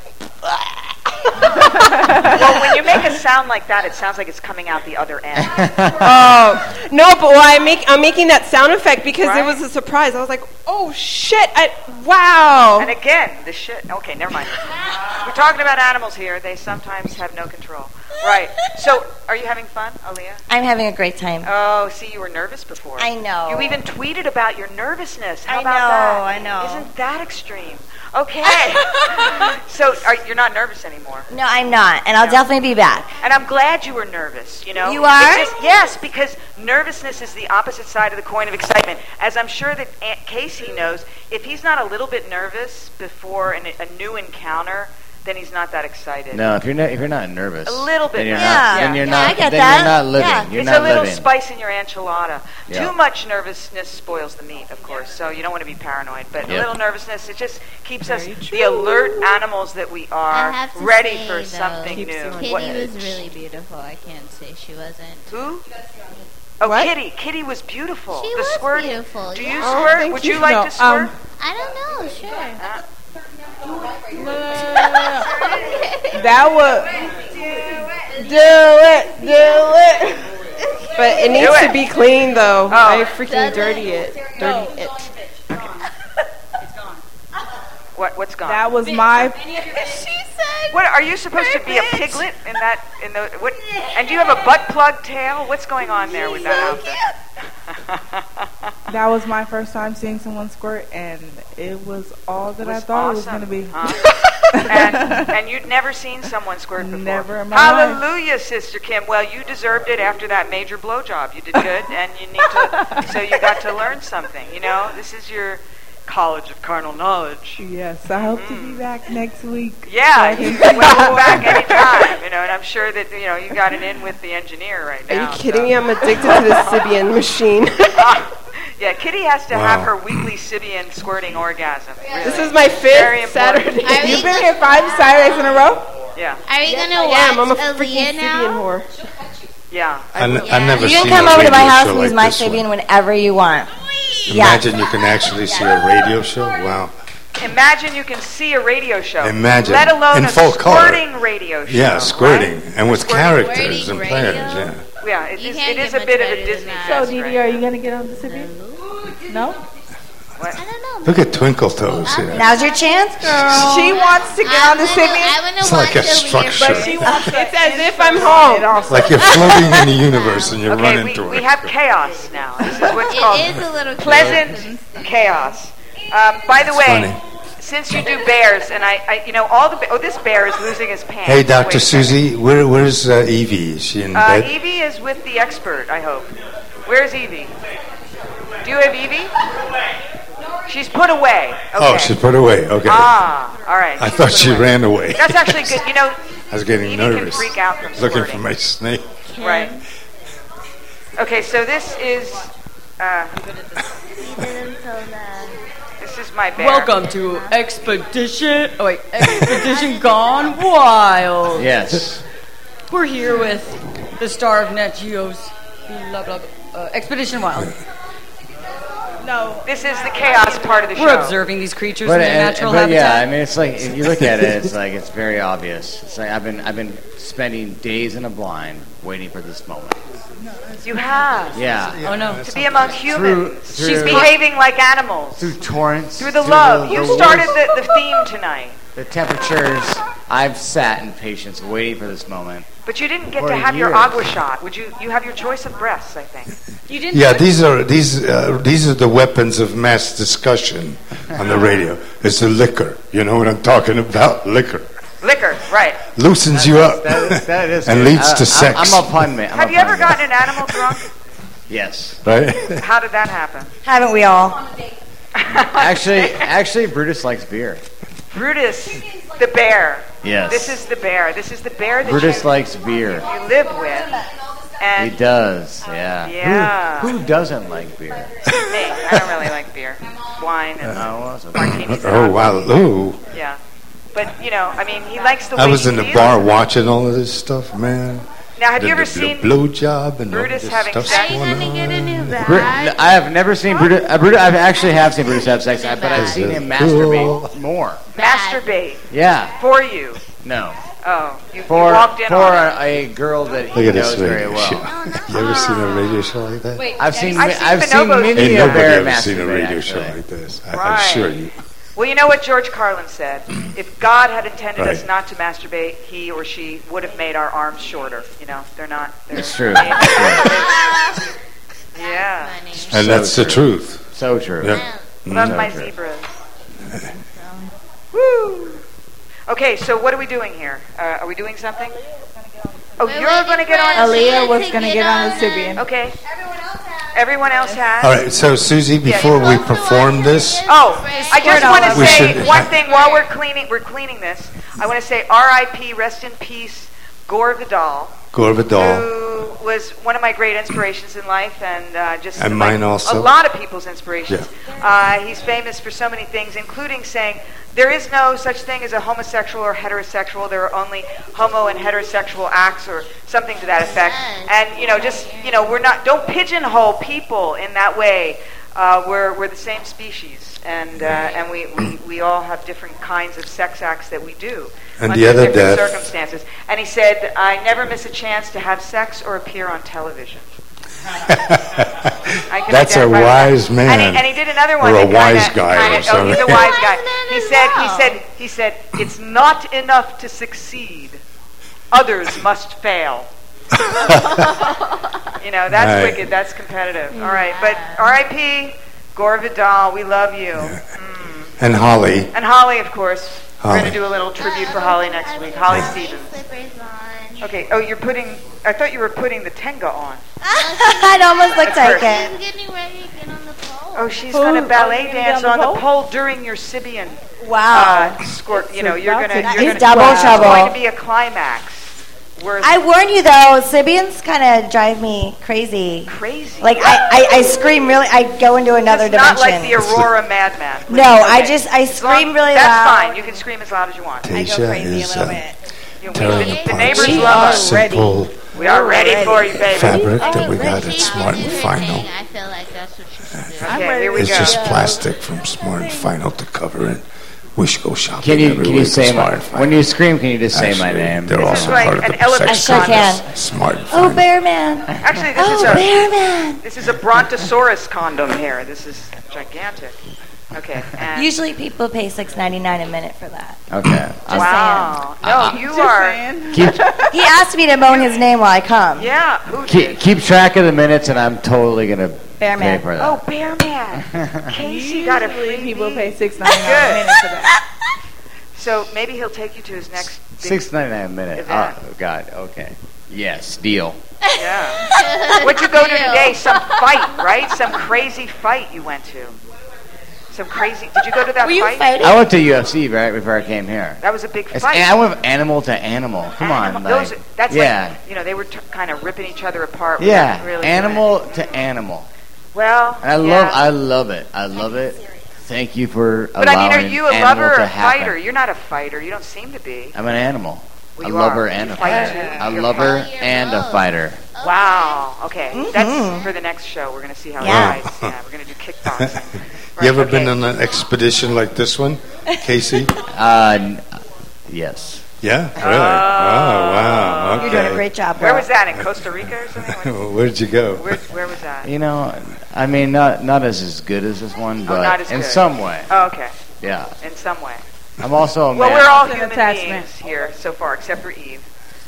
Well, when you make a sound like that, it sounds like it's coming out the other end. oh no! But I'm making that sound effect because Right. it was a surprise. I was like, oh shit! Wow! And again, the shit. Okay, never mind. We're talking about animals here. They sometimes have no control. Right. So, are you having fun, Aaliyah? I'm having a great time. Oh, see, you were nervous before. I know. You even tweeted about your nervousness. How I about know, that? I know. Isn't that extreme? Okay. So, you're not nervous anymore. No, I'm not, and I'll definitely be back. And I'm glad you were nervous, you know? You are? Yes, because nervousness is the opposite side of the coin of excitement. As I'm sure that Aunt Casey knows, if he's not a little bit nervous before a new encounter, then he's not that excited. No, if you're not nervous, A little bit then you're nervous. not. Yeah. Then you're Yeah, not. I get then that. you're not living. Yeah. You're It's not a little living. spice in your enchilada. Yeah. Too much nervousness spoils the meat, of course, so you don't want to be paranoid. But a Yep. little nervousness, it just keeps us, the alert animals that we I are, have to ready say, for though, something new. Kitty What- was really beautiful. I can't say she wasn't. Who? Oh, What? Kitty. Kitty was beautiful. She the was squirt. beautiful. Do yeah. you squirt? Would you like to squirt? I don't know. Sure. That was do it. But it needs to be clean though. I freaking dirty it. What's gone? That was my. She said. What are you supposed to be a piglet in that? In the what? And do you have a butt plug tail? What's going on there with that outfit? That was my first time seeing someone squirt, and it was all that I was thought it was awesome, going to be. and you'd never seen someone squirt before. Never in my life. Hallelujah, Sister Kim. Well, you deserved it after that major blowjob. You did good, and you need to. So you got to learn something. You know, this is your College of Carnal Knowledge. Yes, I hope to be back next week. Yeah, so I you can- can welcome back anytime. You know, and I'm sure that you got it in with the engineer right Are now. you kidding me? I'm addicted to the Sibian machine. Yeah, Kitty has to have her weekly Sibian squirting orgasm. Really. This is my Very fifth important. Saturday. You've been here 5 Saturdays in a row? Yeah. Are we Yes, gonna I am. I'm a watch freaking Aaliyah now? Sibian whore. Yeah. I've never You seen can come a over to my radio house show and use like my this one. Sibian whenever you want. Imagine you can actually see a radio show. Wow. Imagine you can see a radio show. Imagine. Let alone In a full color. squirting radio show. Yeah, squirting. right? And with Squirting. characters and radio? players, yeah. Yeah, it is a bit of a Disney So, fest, Dee right? Dee, are you going to get on the Sibian? No? What? Look at Twinkle Toes here. Now's your chance, girl. She wants to get on the Sibian. I wanna It's like watch a Aaliyah, structure. but She wants to It's as if I'm home. Like you're floating in the universe and you run Okay, into we it. have chaos now. This is what's It called is a little pleasant chaos. By the way, funny. since you do bears, and I all the this bear is losing his pants. Hey, Dr. Wait a Susie, where's Evie? Is she in second. bed? Evie is with the expert, I hope. Where's Evie? Do you have Evie? She's put away. Okay. Oh, she put away. Okay. Ah, all right. I She's thought put she away. ran away. That's actually good. You know, I was getting Evie nervous. can freak out from Looking squirting. for my snake. Right. Okay, so this is this is my bear. Welcome to Expedition. Oh wait, Expedition Gone Wild. Yes. We're here with the star of Nat Geo's blah, blah, blah, Expedition Wild. No, this is the chaos part of the show. We're observing these creatures in their natural habitat. yeah, I mean, it's like if you look at it, it's like it's very obvious. It's like I've been spending days in a blind waiting for this moment. You have. Yeah. Oh no. To be among humans. Through- She's behaving like animals. Through torrents. Through the love. You the started worst- the theme tonight. the temperatures. I've sat in patience waiting for this moment. But you didn't get For to have your years. agua shot. Would you have your choice of breaths, I think. You didn't. Yeah, these are the weapons of mass discussion on the radio. It's the liquor. You know what I'm talking about? Liquor. Liquor, right. Loosens you up That is and good. leads to sex. I'm a pun man. Have you ever gotten an animal drunk? Yes. Right? How did that happen? Haven't we all? Actually, Brutus likes beer. Brutus, the bear. Yes. This is the bear. This is the bear that Brutus likes beer. you live with. And He does, yeah. Yeah. Who doesn't like beer? me, I don't really like beer. Wine and martinis. Oh, wow. Ooh. Yeah. But, you know, I mean, he likes the I way was he in the feels. bar watching all of this stuff, man. Now, have you ever the seen blowjob and all Brutus this having stuff sex? going on? I have never seen Brutus. I actually have seen Brutus have sex, but I've seen him masturbate more. Masturbate Yeah. for you? No. Oh, you For walked in on it. a girl that Look he at this knows very radio well. show. You ever seen a radio show like that? Wait, I've seen Bonobos. many Ain't a nobody bear ever seen a masturbate, radio show actually. like this. I Right. assure you. Well, you know what George Carlin said? If God had intended us Right. not to masturbate, he or she would have made our arms shorter. You know, they're not. It's true. Yeah. And that's the truth. So true. Yeah. Love Mhm. my zebras. Woo! Okay, so what are we doing here? Are we doing something? Oh, you're going to get on. Aaliyah was going to get on the Sibian. Okay. Everyone else has. All right, so Susie, before we perform this, Oh, I just want to We say should- one thing while we're cleaning this. I want to say R.I.P. Rest in peace, Gore Vidal. Gore Vidal. Who was one of my great inspirations in life, and just And like mine also. a lot of people's inspirations. He's famous for so many things, including saying there is no such thing as a homosexual or heterosexual. There are only homo and heterosexual acts, or something to that effect. And we're not. Don't pigeonhole people in that way. We're the same species, and we all have different kinds of sex acts that we do. And under the other different death. circumstances. And he said, I never miss a chance to have sex or appear on television. I can That's a identify with that. wise man. And he did another one. Or a that wise kinda- guy or Oh, he's a something. wise guy. He said, it's not enough to succeed. Others must fail. That's Right. wicked. That's competitive. All right. But R.I.P. Gore Vidal, we love you. and Holly. And Holly, of course. We're Holly. going to do a little tribute for Holly next week. Holly Stevens. Okay. Oh, I thought you were putting the Tenga on. I'd almost look like That's it. Getting ready to get on the pole. Oh, she's going to ballet dance on the pole during your Sibian. Wow. Squirt. You're going to. It's double trouble. It's going to be a climax. I warn you though, Sibians kind of drive me crazy. Crazy. Like I scream really. I go into another It's not dimension. like the Aurora Madman. No, I scream really That's loud. fine. You can scream as loud as you want. Tasha is tearing The apart neighbors some love us. simple We are ready for you, baby. fabric that we got at Smart and Final. I feel like that's what you should do. Okay, here we It's go. just plastic from Smart and Final to cover it. We should go shopping Can you everywhere for say Smart my, and Final. when you scream? Can you just say my Actually, name? They're This is also like part of an the elephant sex I sure can. Smart and Oh, Final. Bear Man. Actually, this is Oh, Bear Man. This is a Brontosaurus condom here. This is gigantic. Okay. And Usually people pay $6.99 a minute for that. Okay. wow. No, you are. He asked me to moan his name while I come. Yeah. Who did? Keep track of the minutes, and I'm totally gonna Bear pay Man. for that. Oh, Bear Man. Casey got a free people pay $6.99 a Good. minute for that. So maybe he'll take you to his next big $6.99 a minute. event. Oh God. Okay. Yes. Deal. Yeah. What'd you go to today? Some fight, right? Some crazy fight you went to. Some crazy. Did you go to that Were you fight? fighting? I went to UFC right before I came here. That was a big It's, fight. I went animal to animal. Come on, like, That's yeah, like, they were kind of ripping each other apart. yeah, without really animal to animal. Well, And I yeah. love it. I love it. Thank you for But allowing I mean, are you a animal lover or to a happen. fighter? You're not a fighter. You don't seem to be. I'm an animal. Well, a you lover are. and You a fight fighter. too. A You're lover fighting. and a fighter. Wow. Okay. That's for the next show. We're going to see how Yeah. it fights. Yeah, we're going to do kickboxing. You ever Right, been okay. on an expedition like this one, Casey? Yes. Yeah, really? Oh, wow. Okay. You're doing a great job, Where Will. was that? In Costa Rica or something? Where'd you go? Where was that? You know, I mean, not as good as this one, but not as in good. some way. Oh, okay. Yeah. In some way. I'm also a Well, man. we're all It's an human attachment. beings here so far, except for Eve.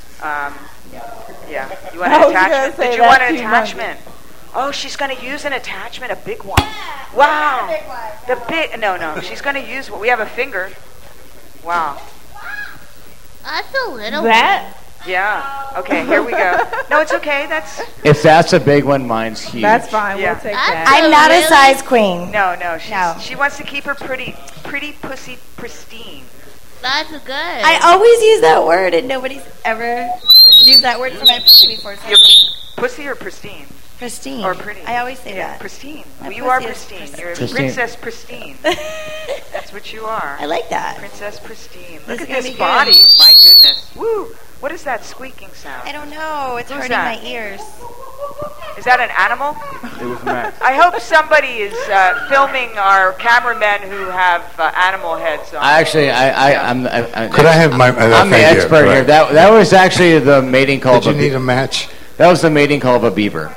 Yeah. You want I an was gonna attachment? say Did you want that's an humongous. attachment? Oh, she's going to use an attachment, a big one. Wow. The big. No. She's going to use. We have a finger. Wow. That's a little That? Yeah. Okay. Here we go. No, it's okay. That's. If that's a big one, mine's huge. That's fine. Yeah. We'll take That's that. I'm not a size queen. No. No. She wants to keep her pretty. pretty pussy pristine. That's good. I always use that word, and nobody's ever used that word for my pussy before. So. Your pussy or pristine? Pristine. Or pretty. I always say that. Pristine. My Well, you are pussy is pristine. You're pristine. Princess Pristine. That's what you are. I like that. Princess Pristine. This Look is at gonna this be body. good. My goodness. Woo! What is that squeaking sound? I don't know. It's Who's hurting that? my ears. Is that an animal? It was Matt. I hope somebody is filming our cameramen who have animal heads on. I'm Could I have my? I'm the expert here. That was actually the mating call. Did you need a match? That was the mating call of a beaver.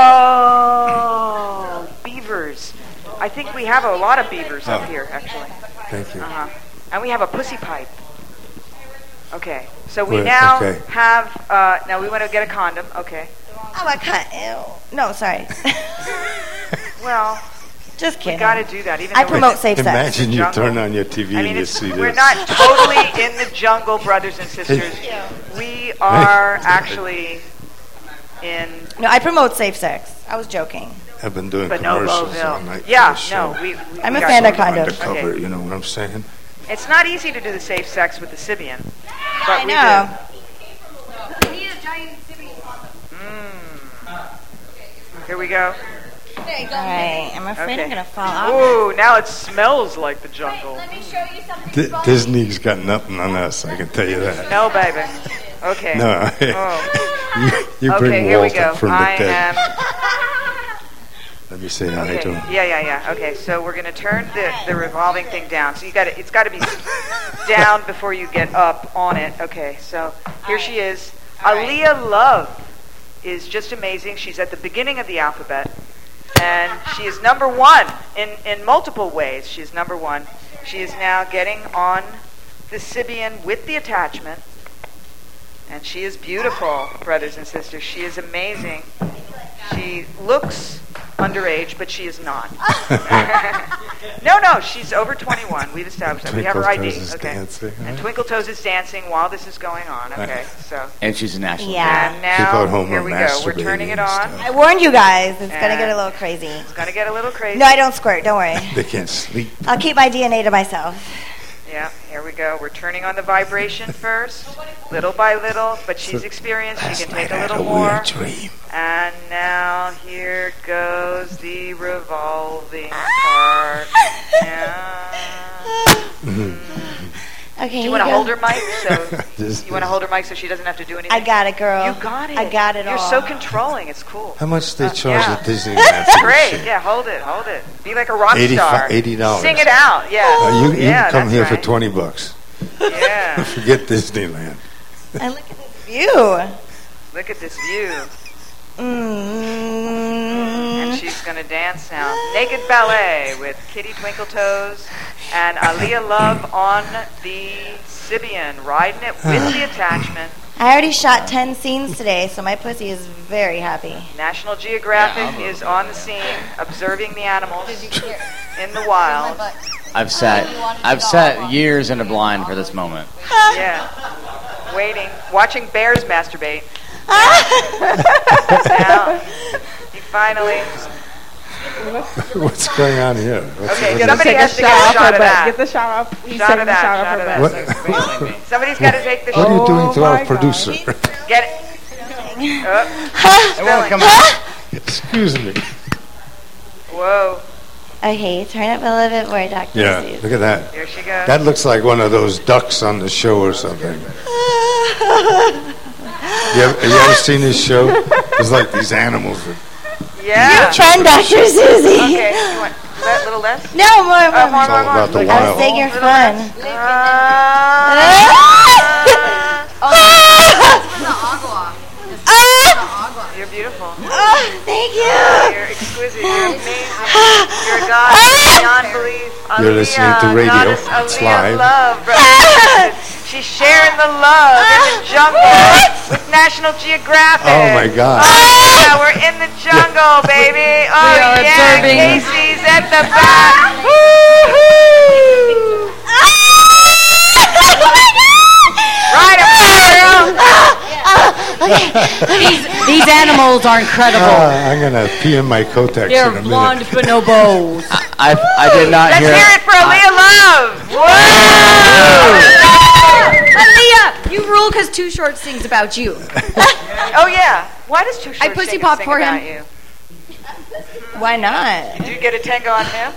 Oh, beavers. I think we have a lot of beavers up here, actually. Thank you. And we have a pussy pipe. Okay, so we Wait, now okay. have, now we want to get a condom, okay. Oh, I can't. Ew. No, sorry. Well, just kidding. we got to do that. Even I though promote we're safe sex. Imagine you turn on your TV I mean, and you see we're this. not totally in the jungle, brothers and sisters. We are actually in No, I promote safe sex. I was joking. I've been doing commercials all night. for Yeah, the show. no, we I'm a got fan you. of condoms. Undercover, Okay. you know what I'm saying? It's not easy to do the safe sex with the Sibian. But I know. We need a giant Sibian condom. Here we go. There you go. Alright, I'm afraid I'm Okay. gonna fall off. Ooh, now it smells like the jungle. Let me show you something. Disney's got nothing on us, I can tell you that. No, baby. Okay. No, Oh. you bring Okay, here we Walt go. up from the I dead. am. Let me say hi to Okay. him. Yeah. Okay, so we're gonna turn the revolving thing down. So it's got to be down before you get up on it. Okay, so here she is. Aaliyah Love is just amazing. She's at the beginning of the alphabet, and she is number one in multiple ways. She is number one. She is now getting on the Sibian with the attachment, and she is beautiful, brothers and sisters. She is amazing. She looks underage, but she is not. No, she's over 21. We've established that. We have her ID. Twinkle Toes is Okay. dancing, And right? Twinkle Toes is dancing while this is going on. Okay, so. And she's a national. Yeah. And People now, at home here are we go. We're masturbating turning it and on. stuff. I warned you guys. It's gonna And- get a little crazy. It's going to get a little crazy. No, I don't squirt. Don't worry. They can't sleep. I'll keep my DNA to myself. Yeah, here we go. We're turning on the vibration first, little by little, but she's experienced. She can take a little more. Dream. And now here goes the revolving part. Okay. Do you want to hold her, Mike? So Just- you want to hold her, Mike, so she doesn't have to do anything. I got it, girl. You got it. I got it You're all. so controlling. It's cool. How much they charge yeah. at Disneyland for this Great. shit? Yeah, hold it. Be like a rock star. $80. Sing it out. Yeah. You yeah, can come that's here right. for $20. Yeah. Forget Disneyland. And look at this view. Look at this view. Mm. And she's going to dance now. Naked Ballet with Kitty Twinkle Toes and Aaliyah Love on the Sibian, riding it with the attachment. I already shot 10 scenes today, so my pussy is very happy. National Geographic is on the scene, observing the animals in the wild. I've sat years in a blind for this moment. Yeah. Waiting, watching bears masturbate. Now, he finally. What's going on here? Okay, what somebody is- has to get a shot of that. Get the shot off. He's Shot taking of the that. shot Shot of of her that. back. Somebody's got to take the What are you shot. doing to my our God. producer? Get it. It won't come out. Excuse me. Whoa. Okay, turn up a little bit more, Dr. Yeah, Seuss. look at that. Here she goes. That looks like one of those ducks on the show or something. Have you ever seen this show? It's like these animals. Yeah. Your turn, Dr. Susie. Okay, you want a little less? No, more. It's all about the I was wild. saying you're fun. You're beautiful. Oh, thank you. You're exquisite. You're amazing. You're a god beyond belief. You're listening to radio. Goddess It's Aaliyah live. Love, brother. She's sharing the love in the jungle with National Geographic. Oh my God. Yeah, we're in the jungle, baby. Oh We are yeah, observing. Casey's at the back. Woo-hoo. Right up, girl. Okay. These animals are incredible. I'm going to pee in my Kotex They're in a blonde minute. bonobos. I did not Let's hear. hear it for Aaliyah Love. Aaliyah, you rule because Too Short sings about you. Oh yeah. Why does Too Short I pussy sing pop for about him. you? Why not? Did you get a tango on him?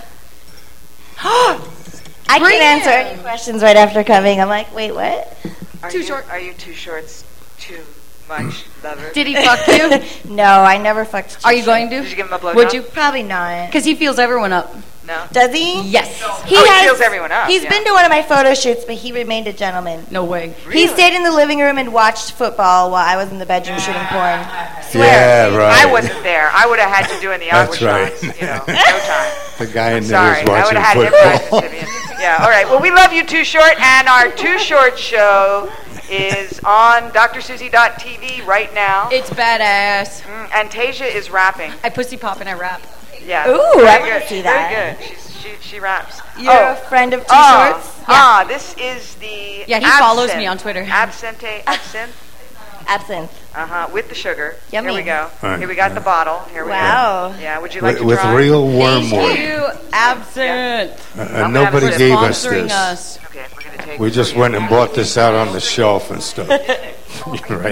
I can answer any questions right after coming. I'm like, wait, what? Are you Too Short's too much lover? Did he fuck you? No, I never fucked. Are you going to? Did you give him a blowjob? Would you? Probably not. Because he feels everyone up. No. Does he? Yes. He feels everyone up. He's been to one of my photo shoots, but he remained a gentleman. No way. He stayed in the living room and watched football while I was in the bedroom shooting porn. Swear. Yeah, right. I wasn't there. I would have had to do in the aqua That's right. shots. You know, no time. The guy in there Sorry, is I would watching have had him ride the football. Sibian. Yeah, all right. Well, we love you, Too Short, and our Too Short show is on drsusie.tv right now. It's badass. And Tasia is rapping. I pussy pop and I rap. Yeah. Ooh, very I wanna good. see that. Very good. She raps. You're a friend of Too Short's? Ah, this is the Yeah, he follows me on Twitter. Absinthe. Absinthe. With the sugar. Yummy. Here we go. All right. Here we got the bottle. Here we Wow. go. Yeah, would you like to With try? real wormwood. Thank you, Absinthe. And nobody have a gave us Sponsoring this. us. Okay, we're going to take We just went and bought this out on the shelf and stuff. Right.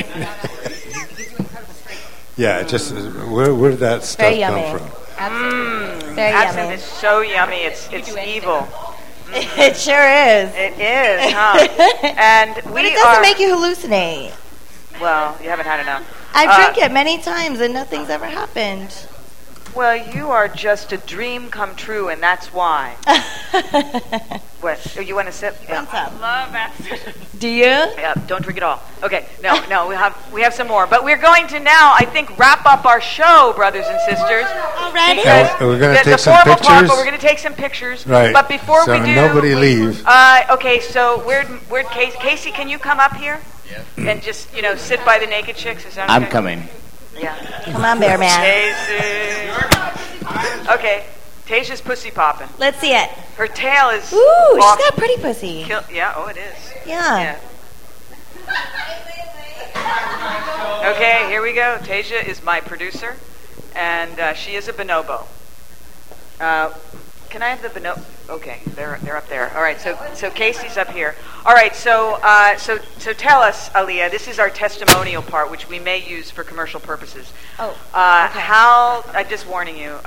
Yeah, just where did that stuff Very come yummy. from? Very Absinthe yummy. is so yummy. It's evil. It sure is. It is, huh? And But we it doesn't are. make you hallucinate. Well, you haven't had enough. I've drank it many times and nothing's ever happened. Well, you are just a dream come true, and that's why. What? Oh, you want to sip? Yeah. Love absinthe. Do you? Yeah, don't drink it all. Okay, no, we have some more, but we're going to now, I think, wrap up our show, brothers and sisters. Already? Because We're going to the take some formal part, pictures. but we're going to take some pictures. Right. But before So we do, nobody leave. Okay, so where'd Casey? Can you come up here? Yeah. And just sit by the naked chicks? Is that okay? I'm coming. Yeah. Come on, Bear Man. Casey. Okay, Tasia's pussy popping. Let's see it. Her tail is. Ooh, she's off- got pretty pussy. Yeah, oh, it is. Yeah. Okay, here we go. Tasia is my producer, and she is a bonobo. Can I have the bonobo? Okay, they're up there. All right, so Casey's up here. All right, so tell us, Aaliyah. This is our testimonial part, which we may use for commercial purposes. Oh. Okay. How? Just warning you.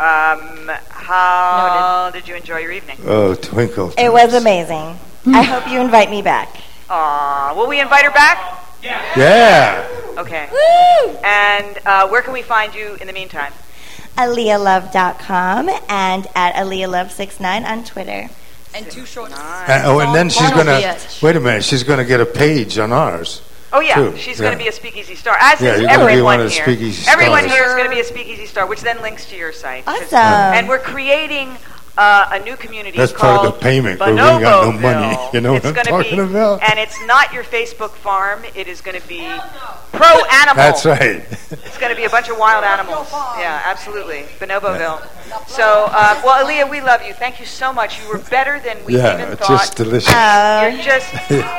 How did you enjoy your evening? Oh, Twinkle. It was amazing. I hope you invite me back. Aw, will we invite her back? Yeah. Okay. Woo! And where can we find you in the meantime? AliyahLove.com and at AliyahLove69 on Twitter. And Too Short. And then she's Porno going to, bitch. wait a minute, she's going to get a page on ours. Oh yeah, too. she's Yeah. going to be a speakeasy star. As Yeah, is you're gonna be everyone one of the here. speakeasy Everyone stars. here is going to be a speakeasy star, which then links to your site. Awesome. And we're creating a new community That's called part of the payment, but we ain't got no money. Bonoboville. You know It's what I'm gonna talking be, about? And it's not your Facebook farm. It is going to be pro-animal. That's right. It's going to be a bunch of wild animals. Yeah, absolutely. Bonoboville. So, well, Aaliyah, we love you. Thank you so much. You were better than we Yeah, even it's thought. just delicious. You're just,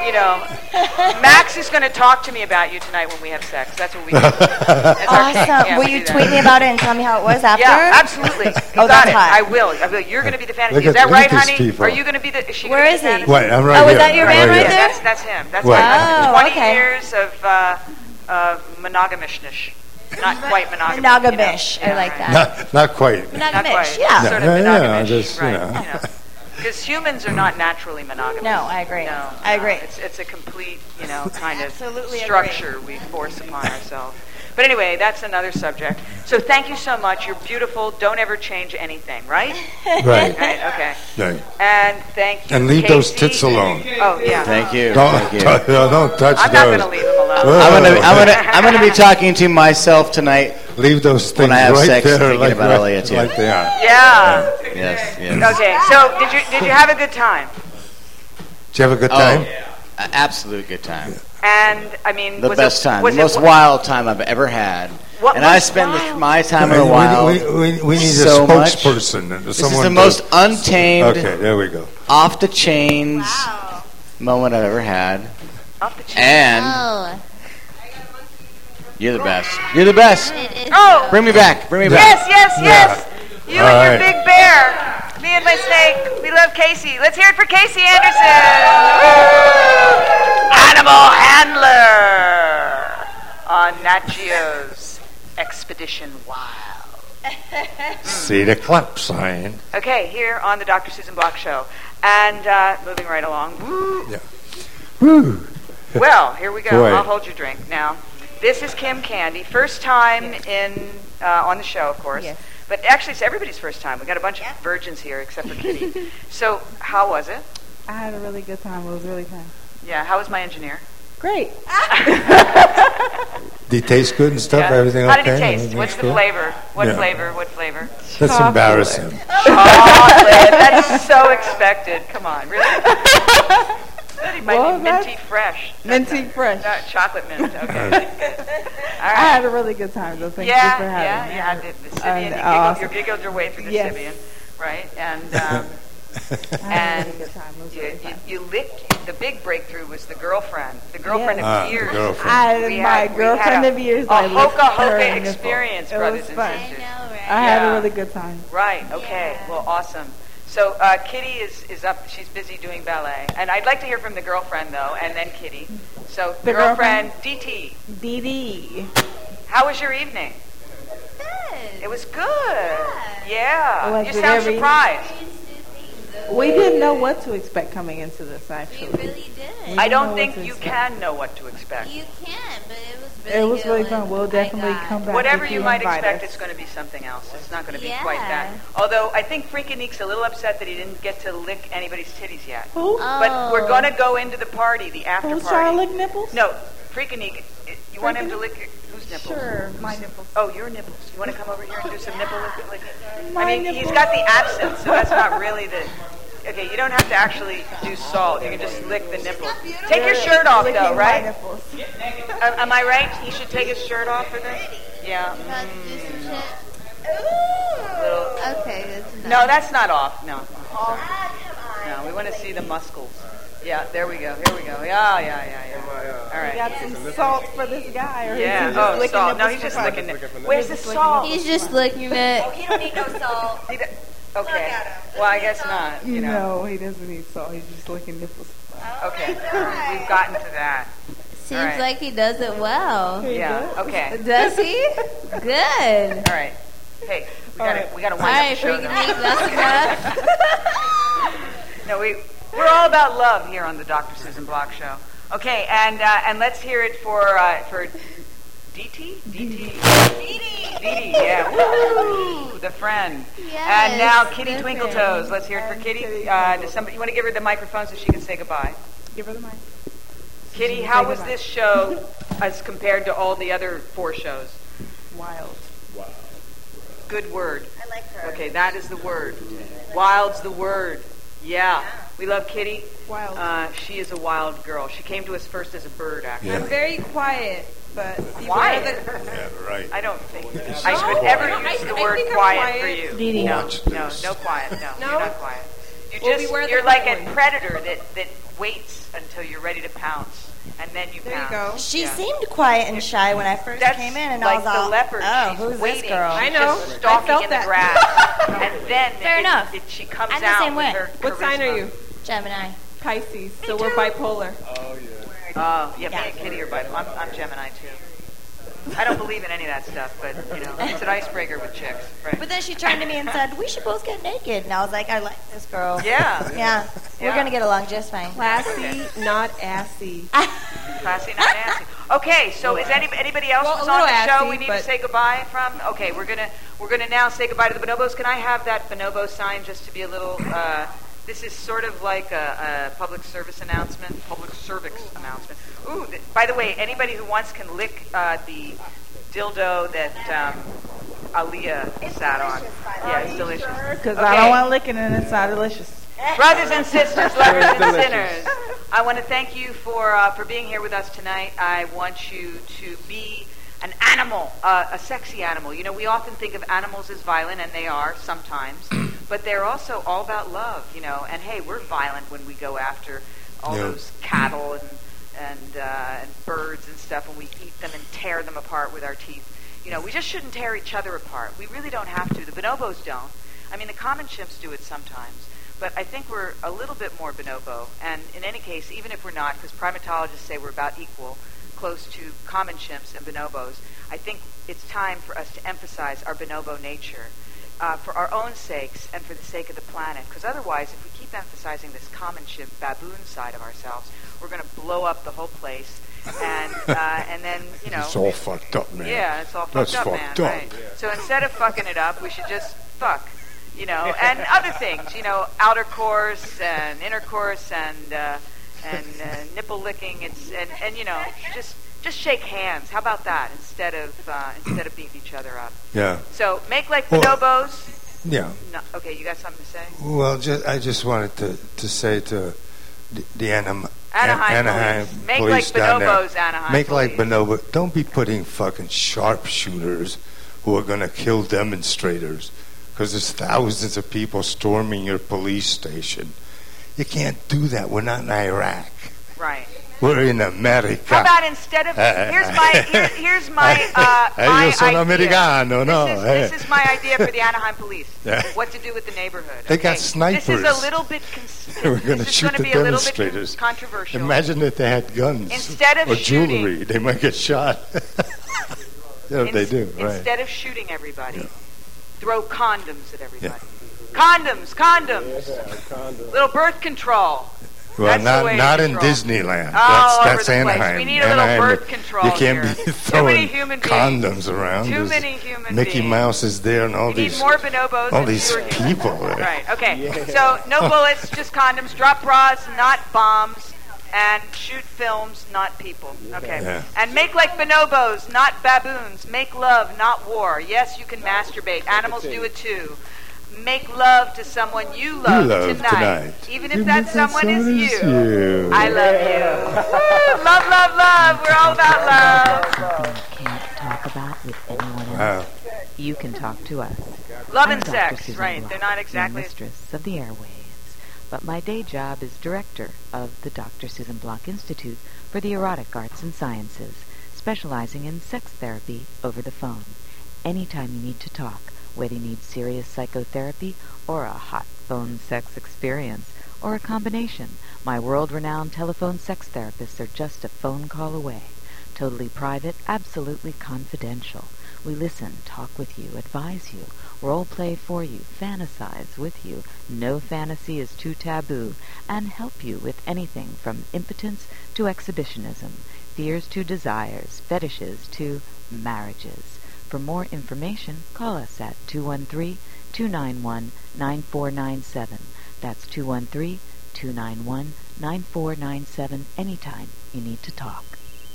Max is going to talk to me about you tonight when we have sex. That's what we do. That's our thing. Awesome. Yeah, Will we you do that. tweet me about it and tell me how it was after? Yeah, absolutely. You Oh, got that's it. hot. I will. You're going to be the fantasy. Look Is at- that look right, at these honey? people. Are you going to be the? Is she Where gonna is be the he? fantasy? Wait, I'm right Oh, here. is that your I'm man right right here. there? That's him. That's What? Oh, 20 okay. years of monogamishness. Not quite monogamous. Monogamish. I like that. Not quite. Not Monogamish, quite. yeah. Sort of Yeah, monogamish. just, you right. know. Because humans are not naturally monogamous. No, I agree. No, I agree. It's a complete, kind of Absolutely agree. structure we force upon ourselves. But anyway, that's another subject. So thank you so much. You're beautiful. Don't ever change anything, right? Right. Right, okay. Right. And thank you, And leave those Casey. tits alone. Oh, yeah. Thank you. Don't, Thank you. don't touch I'm those. not going to leave them alone. I'm gonna be talking to myself tonight. Leave those things When I have right sex, there thinking like, about Aaliyah, too. like they are. Yeah. Yes. Yes. Okay, so did you have a good time? Did you have a good time? Absolute good time. And, I mean, The was best it, time. was The most it, wild time I've ever had. What And I was spend wild? my time in the wild. We need so a much. spokesperson. This Someone is the to- most untamed, Okay, there we go. off the chains moment I've ever had. Off the chain. And Oh. You're the best. You're the best. Oh! Bring me back. Bring me Yes, back. yes. You All and your right. big bear. Me and my snake. We love Casey. Let's hear it for Casey Anderson. Animal handler on Nat Geo's Expedition Wild. See the clap sign. Okay, here on the Dr. Susan Block Show. And moving right along. Woo. Yeah. Woo. Well, here we go. Boy. I'll hold your drink. Now, this is Kim Candy. First time in on the show, of course. Yes. But actually, it's everybody's first time. We got a bunch of virgins here, except for Kitty. So, how was it? I had a really good time. It was really fun. Yeah, how was my engineer? Great. Did he taste good and stuff? Yeah. Everything How okay? did it taste? Everything What's the cool? flavor? What Yeah. flavor? What flavor? Let's embarrass him. Chocolate. That's so expected. Come on, really? It might Well, be minty fresh. Minty fresh. No, chocolate mint. Okay. All I right. had a really good time, so thank you Yeah, for having me. you had the Sibian. And, You awesome. giggled your way through the Yes. Sibian, right? And I had a really good time. It was really fun. you licked. The big breakthrough was the girlfriend. The girlfriend Yes. of years. The girlfriend. We My had girlfriend a, of years. A I licked hoka her hoka nipple. experience, It brothers was and fun. sisters. I had Yeah. a really good time. Right. Okay. Well, awesome. So Kitty is up. She's busy doing ballet, and I'd like to hear from the girlfriend though, and then Kitty. So The girlfriend? DT. DD. How was your evening? Good. It was good. Yeah. Was You it sound every- surprised. We didn't know what to expect coming into this, actually. We really did. I don't know think what to you expect. can know what to expect. You can, but it was really It was good really when fun. We'll I definitely got- come back. Whatever if you might invite expect, us. it's going to be something else. It's not going to be Yeah. quite that. Although I think Freakinique's a little upset that he didn't get to lick anybody's titties yet. Who? But we're going to go into the party, the after Who's party. trying to lick nipples? No, Freakinique. You want him to lick your, whose nipples? Sure, my nipples. Oh, your nipples. You want to come over here and do some nipple licking? My I mean, he's got the accent, so that's not really the... Okay, you don't have to actually do salt. You can just lick the nipples. Take your shirt off, Licking though, my right? nipples. Am I right? He should take his shirt off for this? Yeah. Okay, that's enough. No, that's not off. No. No, we want to see the muscles. Yeah, there we go. Here we go. Yeah. All We right. got some salt for this guy, or Yeah. is he just Oh, licking salt. No, nipples he's for just fun? licking it. Where's the He's just salt? He's just licking it. He don't need no salt. Okay. Well, I guess not. You know. No, he doesn't need salt. He's just licking nipples. Okay. We've gotten to that. Seems All right. like he does it well. Yeah. Okay. Does he? Good. All right. Hey, we gotta All wind right, up the show freaking now. Nick, that's enough. No, we're all about love here on the Dr. Susan Block Show. Okay, and let's hear it for DT? DT. DT, yeah. Woo! The friend. Yes, And now Kitty the Twinkle friend. Toes. Let's hear it for Kitty. Does somebody, you want to give her the microphone so she can say goodbye? Give her the mic. Kitty, can how say was goodbye. this show as compared to all the other 4 shows? Wild. Good word. I like her. Okay, that is the word. Wild's the word. Yeah. We love Kitty. Wild. She is a wild girl. She came to us first as a bird, actually. I'm very quiet, but Quiet? Yeah, right. I don't think I would ever use the word think I'm quiet for quiet. you. Dee Dee. No, Watch no, this. no quiet. No, No? you're not quiet. Well, beware the You're like quiet a one. predator that waits until you're ready to pounce, and then you There you pounce. go. She Yeah. seemed quiet and shy when I first That's came in, and like I was the all, leopard. "Oh, She's who's waiting. this girl?" She's I know. just I stalking felt in the that. grass, and then Fair enough. she comes I'm the out same with way. her What sign are charisma. you? Gemini. Pisces. So we're bipolar. Oh, yeah, me and Kitty are bipolar. I'm Gemini too. I don't believe in any of that stuff, but it's an icebreaker with chicks. Right. But then she turned to me and said, "We should both get naked." And I was like, "I like this girl." Yeah. Yeah. We're Yeah. gonna get along just fine. Classy, not assy. Classy, not nasty. Okay, so is anybody else Well, who's a on little the show assy, we need to but- say goodbye from? Okay, we're gonna now say goodbye to the bonobos. Can I have that bonobo sign just to be a little? This is sort of like a public service announcement. Public service announcement. Ooh, by the way, anybody who wants can lick the dildo that Aaliyah sat on. Yeah, it's delicious. Because I don't want licking and it's not delicious. Brothers and sisters, lovers and sinners, I want to thank you for being here with us tonight. I want you to be an animal, a sexy animal. You know, we often think of animals as violent, and they are sometimes, but they're also all about love, you know. And hey, we're violent when we go after all Yeah. those cattle and and birds and stuff, and we eat them and tear them apart with our teeth. We just shouldn't tear each other apart. We really don't have to. The bonobos don't. I mean, the common chimps do it sometimes. But I think we're a little bit more bonobo. And in any case, even if we're not, because primatologists say we're about equal, close to common chimps and bonobos, I think it's time for us to emphasize our bonobo nature for our own sakes and for the sake of the planet. Because otherwise, if we keep emphasizing this common chimp baboon side of ourselves, we're going to blow up the whole place. And then, It's all fucked up, man. Yeah, it's all fucked up, man. Fucked up. Right. So instead of fucking it up, we should just fuck. And other things, outer course and intercourse and nipple licking. Just shake hands. How about that instead of beating each other up? Yeah. So make like bonobos. Yeah. No, okay, you got something to say? Well, I just wanted to say to the Anaheim police. Make police like down bonobos, there. Anaheim Make police. like bonobo. Don't be putting fucking sharpshooters who are going to kill demonstrators. Because there's thousands of people storming your police station. You can't do that. We're not in Iraq. Right. We're in America. How about instead of here's my Yo soy idea. americano, no. This is my idea for the Anaheim police. Yeah. What to do with the neighborhood? They got snipers. This is a little bit. We're going to shoot the be a little bit demonstrators. controversial. Imagine if they had guns Instead of or shooting- jewelry. They might get shot. Yeah, they do. Right. Instead of shooting everybody, Yeah. throw condoms at everybody. Yeah. Condoms. Condoms. Little birth control. Well, That's the way not to in control. Disneyland. All That's over the place. Anaheim. We need a little Anaheim, birth control You can't here. be Too throwing many human beings. condoms around. Too There's many human Mickey beings. Mouse is there and all We these need more bonobos all and these fewer humans. people. There. Right. Okay. So no bullets, just condoms. Drop bras, not bombs. And shoot films, not people. Okay. Yeah. And make like bonobos, not baboons. Make love, not war. Yes, you can masturbate. Animals do it too. Make love to someone you love, tonight. Even if that someone is you. I love you. Woo, love, love, love. We're all about love. Something you can't talk about with anyone Wow. else. You can talk to us. Love I'm and Dr. sex, Susan right. Block, They're not your exactly... mistress of the airwaves. But my day job is director of the Dr. Susan Block Institute for the Erotic Arts and Sciences, specializing in sex therapy over the phone. Anytime you need to talk, whether you need serious psychotherapy or a hot phone sex experience, or a combination, my world-renowned telephone sex therapists are just a phone call away. Totally private, absolutely confidential. We listen, talk with you, advise you, role play for you, fantasize with you, no fantasy is too taboo, and help you with anything from impotence to exhibitionism, fears to desires, fetishes to marriages. For more information, call us at 213-291-9497. That's 213-291-9497 anytime you need to talk.